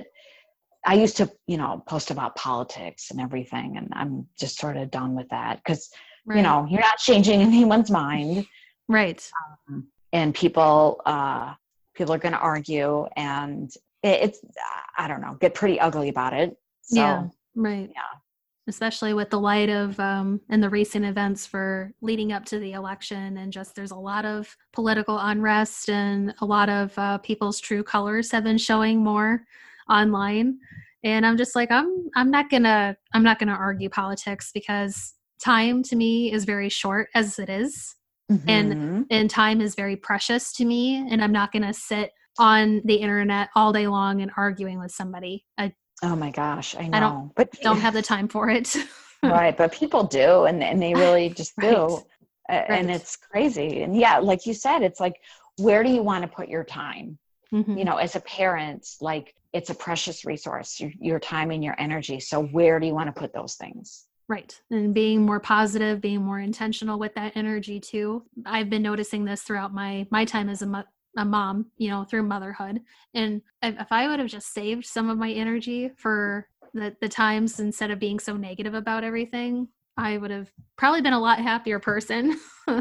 Speaker 2: I used to, you know, post about politics and everything. And I'm just sort of done with that because,
Speaker 3: Right.
Speaker 2: you know, you're not changing anyone's mind.
Speaker 3: Right.
Speaker 2: Um, and people, uh, people are going to argue and it, it's, I don't know, get pretty ugly about it. So,
Speaker 3: yeah. Right.
Speaker 2: Yeah.
Speaker 3: Especially with the light of um, and the recent events for leading up to the election, and just there's a lot of political unrest and a lot of uh, people's true colors have been showing more online. And I'm just like, I'm I'm not gonna I'm not gonna argue politics because time to me is very short as it is,
Speaker 2: Mm-hmm.
Speaker 3: and and time is very precious to me, and I'm not gonna sit on the internet all day long and arguing with somebody. I
Speaker 2: Oh my gosh, I know.
Speaker 3: I don't
Speaker 2: but
Speaker 3: don't have the time for it.
Speaker 2: right, but people do, and and they really just
Speaker 3: Right.
Speaker 2: do, A- and
Speaker 3: Right.
Speaker 2: it's crazy. And yeah, like you said, it's like, where do you want to put your time?
Speaker 3: Mhm.
Speaker 2: You know, as a parent, like it's a precious resource, your, your time and your energy. So where do you want to put those things?
Speaker 3: Right. And being more positive, being more intentional with that energy too. I've been noticing this throughout my my time as a, mo- a mom, you know, through motherhood. And if, if I would have just saved some of my energy for the, the times instead of being so negative about everything, I would have probably been a lot happier person.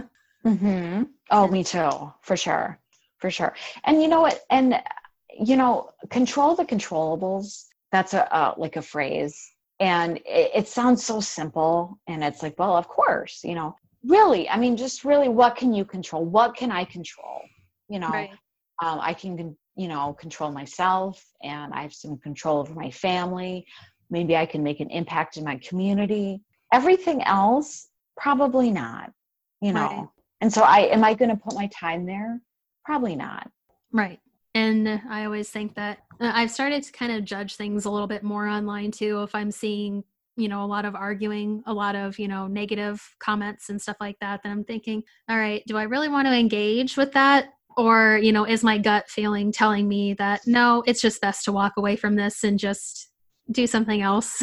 Speaker 2: Mm-hmm. Oh, me too, for sure, for sure. And you know what? And you know, control the controllables. That's a uh, like a phrase, and it, it sounds so simple. And it's like, well, of course, you know, really. I mean, just really, what can you control? What can I control? You know,
Speaker 3: Right.
Speaker 2: um, I can, you know, control myself, and I have some control over my family. Maybe I can make an impact in my community. Everything else, probably not. You know.
Speaker 3: Right.
Speaker 2: And so I, am I going to put my time there? Probably not.
Speaker 3: Right. And I always think that uh, I've started to kind of judge things a little bit more online too. If I'm seeing, you know, a lot of arguing, a lot of, you know, negative comments and stuff like that, then I'm thinking, all right, do I really want to engage with that? Or, you know, is my gut feeling telling me that, no, it's just best to walk away from this and just do something else?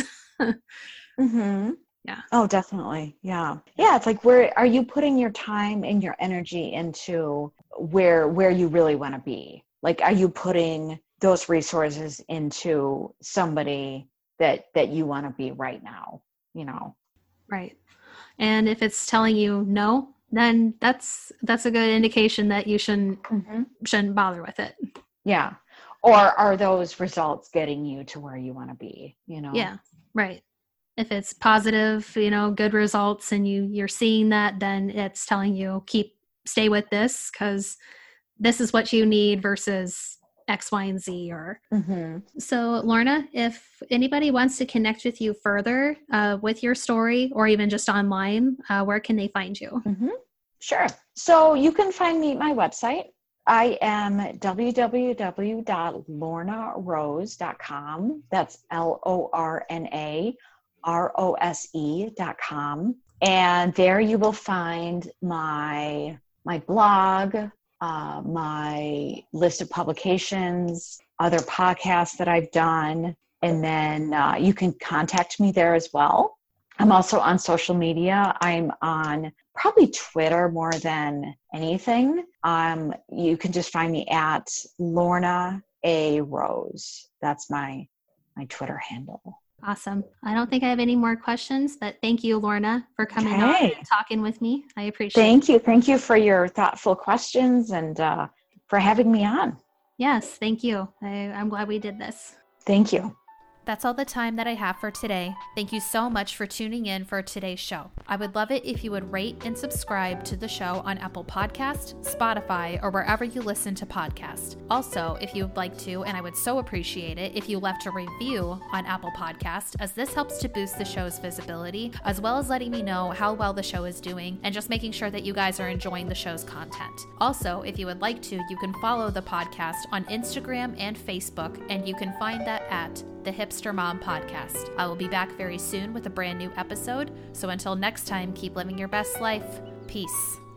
Speaker 2: Mm-hmm.
Speaker 3: Yeah.
Speaker 2: Oh, definitely. Yeah. Yeah. It's like, where are you putting your time and your energy into where, where you really want to be? Like, are you putting those resources into somebody that, that you want to be right now? you know.
Speaker 3: Right. And if it's telling you no, then that's that's a good indication that you shouldn't mm-hmm. shouldn't bother with it.
Speaker 2: Yeah. Or are those results getting you to where you want to be, you know?
Speaker 3: Yeah. Right. If it's positive, you know, good results and you you're seeing that, then it's telling you keep stay with this because this is what you need versus X, Y, and Z. Or mm-hmm. So, Lorna, if anybody wants to connect with you further uh, with your story or even just online, uh, where can they find you?
Speaker 2: Mm-hmm. Sure. So you can find me at my website. I am w w w dot lorna rose dot com. That's L O R N A R O S E dot com. And there you will find my my blog, uh, my list of publications, other podcasts that I've done, and then uh, you can contact me there as well. I'm also on social media. I'm on probably Twitter more than anything. Um, you can just find me at Lorna A. Rose. That's my my Twitter handle.
Speaker 3: Awesome. I don't think I have any more questions, but thank you, Lorna, for coming okay. on and talking with me. I appreciate
Speaker 2: thank
Speaker 3: it.
Speaker 2: Thank you. Thank you for your thoughtful questions and uh, for having me on.
Speaker 3: Yes, thank you. I, I'm glad we did this.
Speaker 2: Thank you.
Speaker 1: That's all the time that I have for today. Thank you so much for tuning in for today's show. I would love it if you would rate and subscribe to the show on Apple Podcasts, Spotify, or wherever you listen to podcasts. Also, if you would like to, and I would so appreciate it, if you left a review on Apple Podcasts, as this helps to boost the show's visibility, as well as letting me know how well the show is doing, and just making sure that you guys are enjoying the show's content. Also, if you would like to, you can follow the podcast on Instagram and Facebook, and you can find that at The Hipster Mom Podcast. I will be back very soon with a brand new episode. So until next time, keep living your best life. Peace.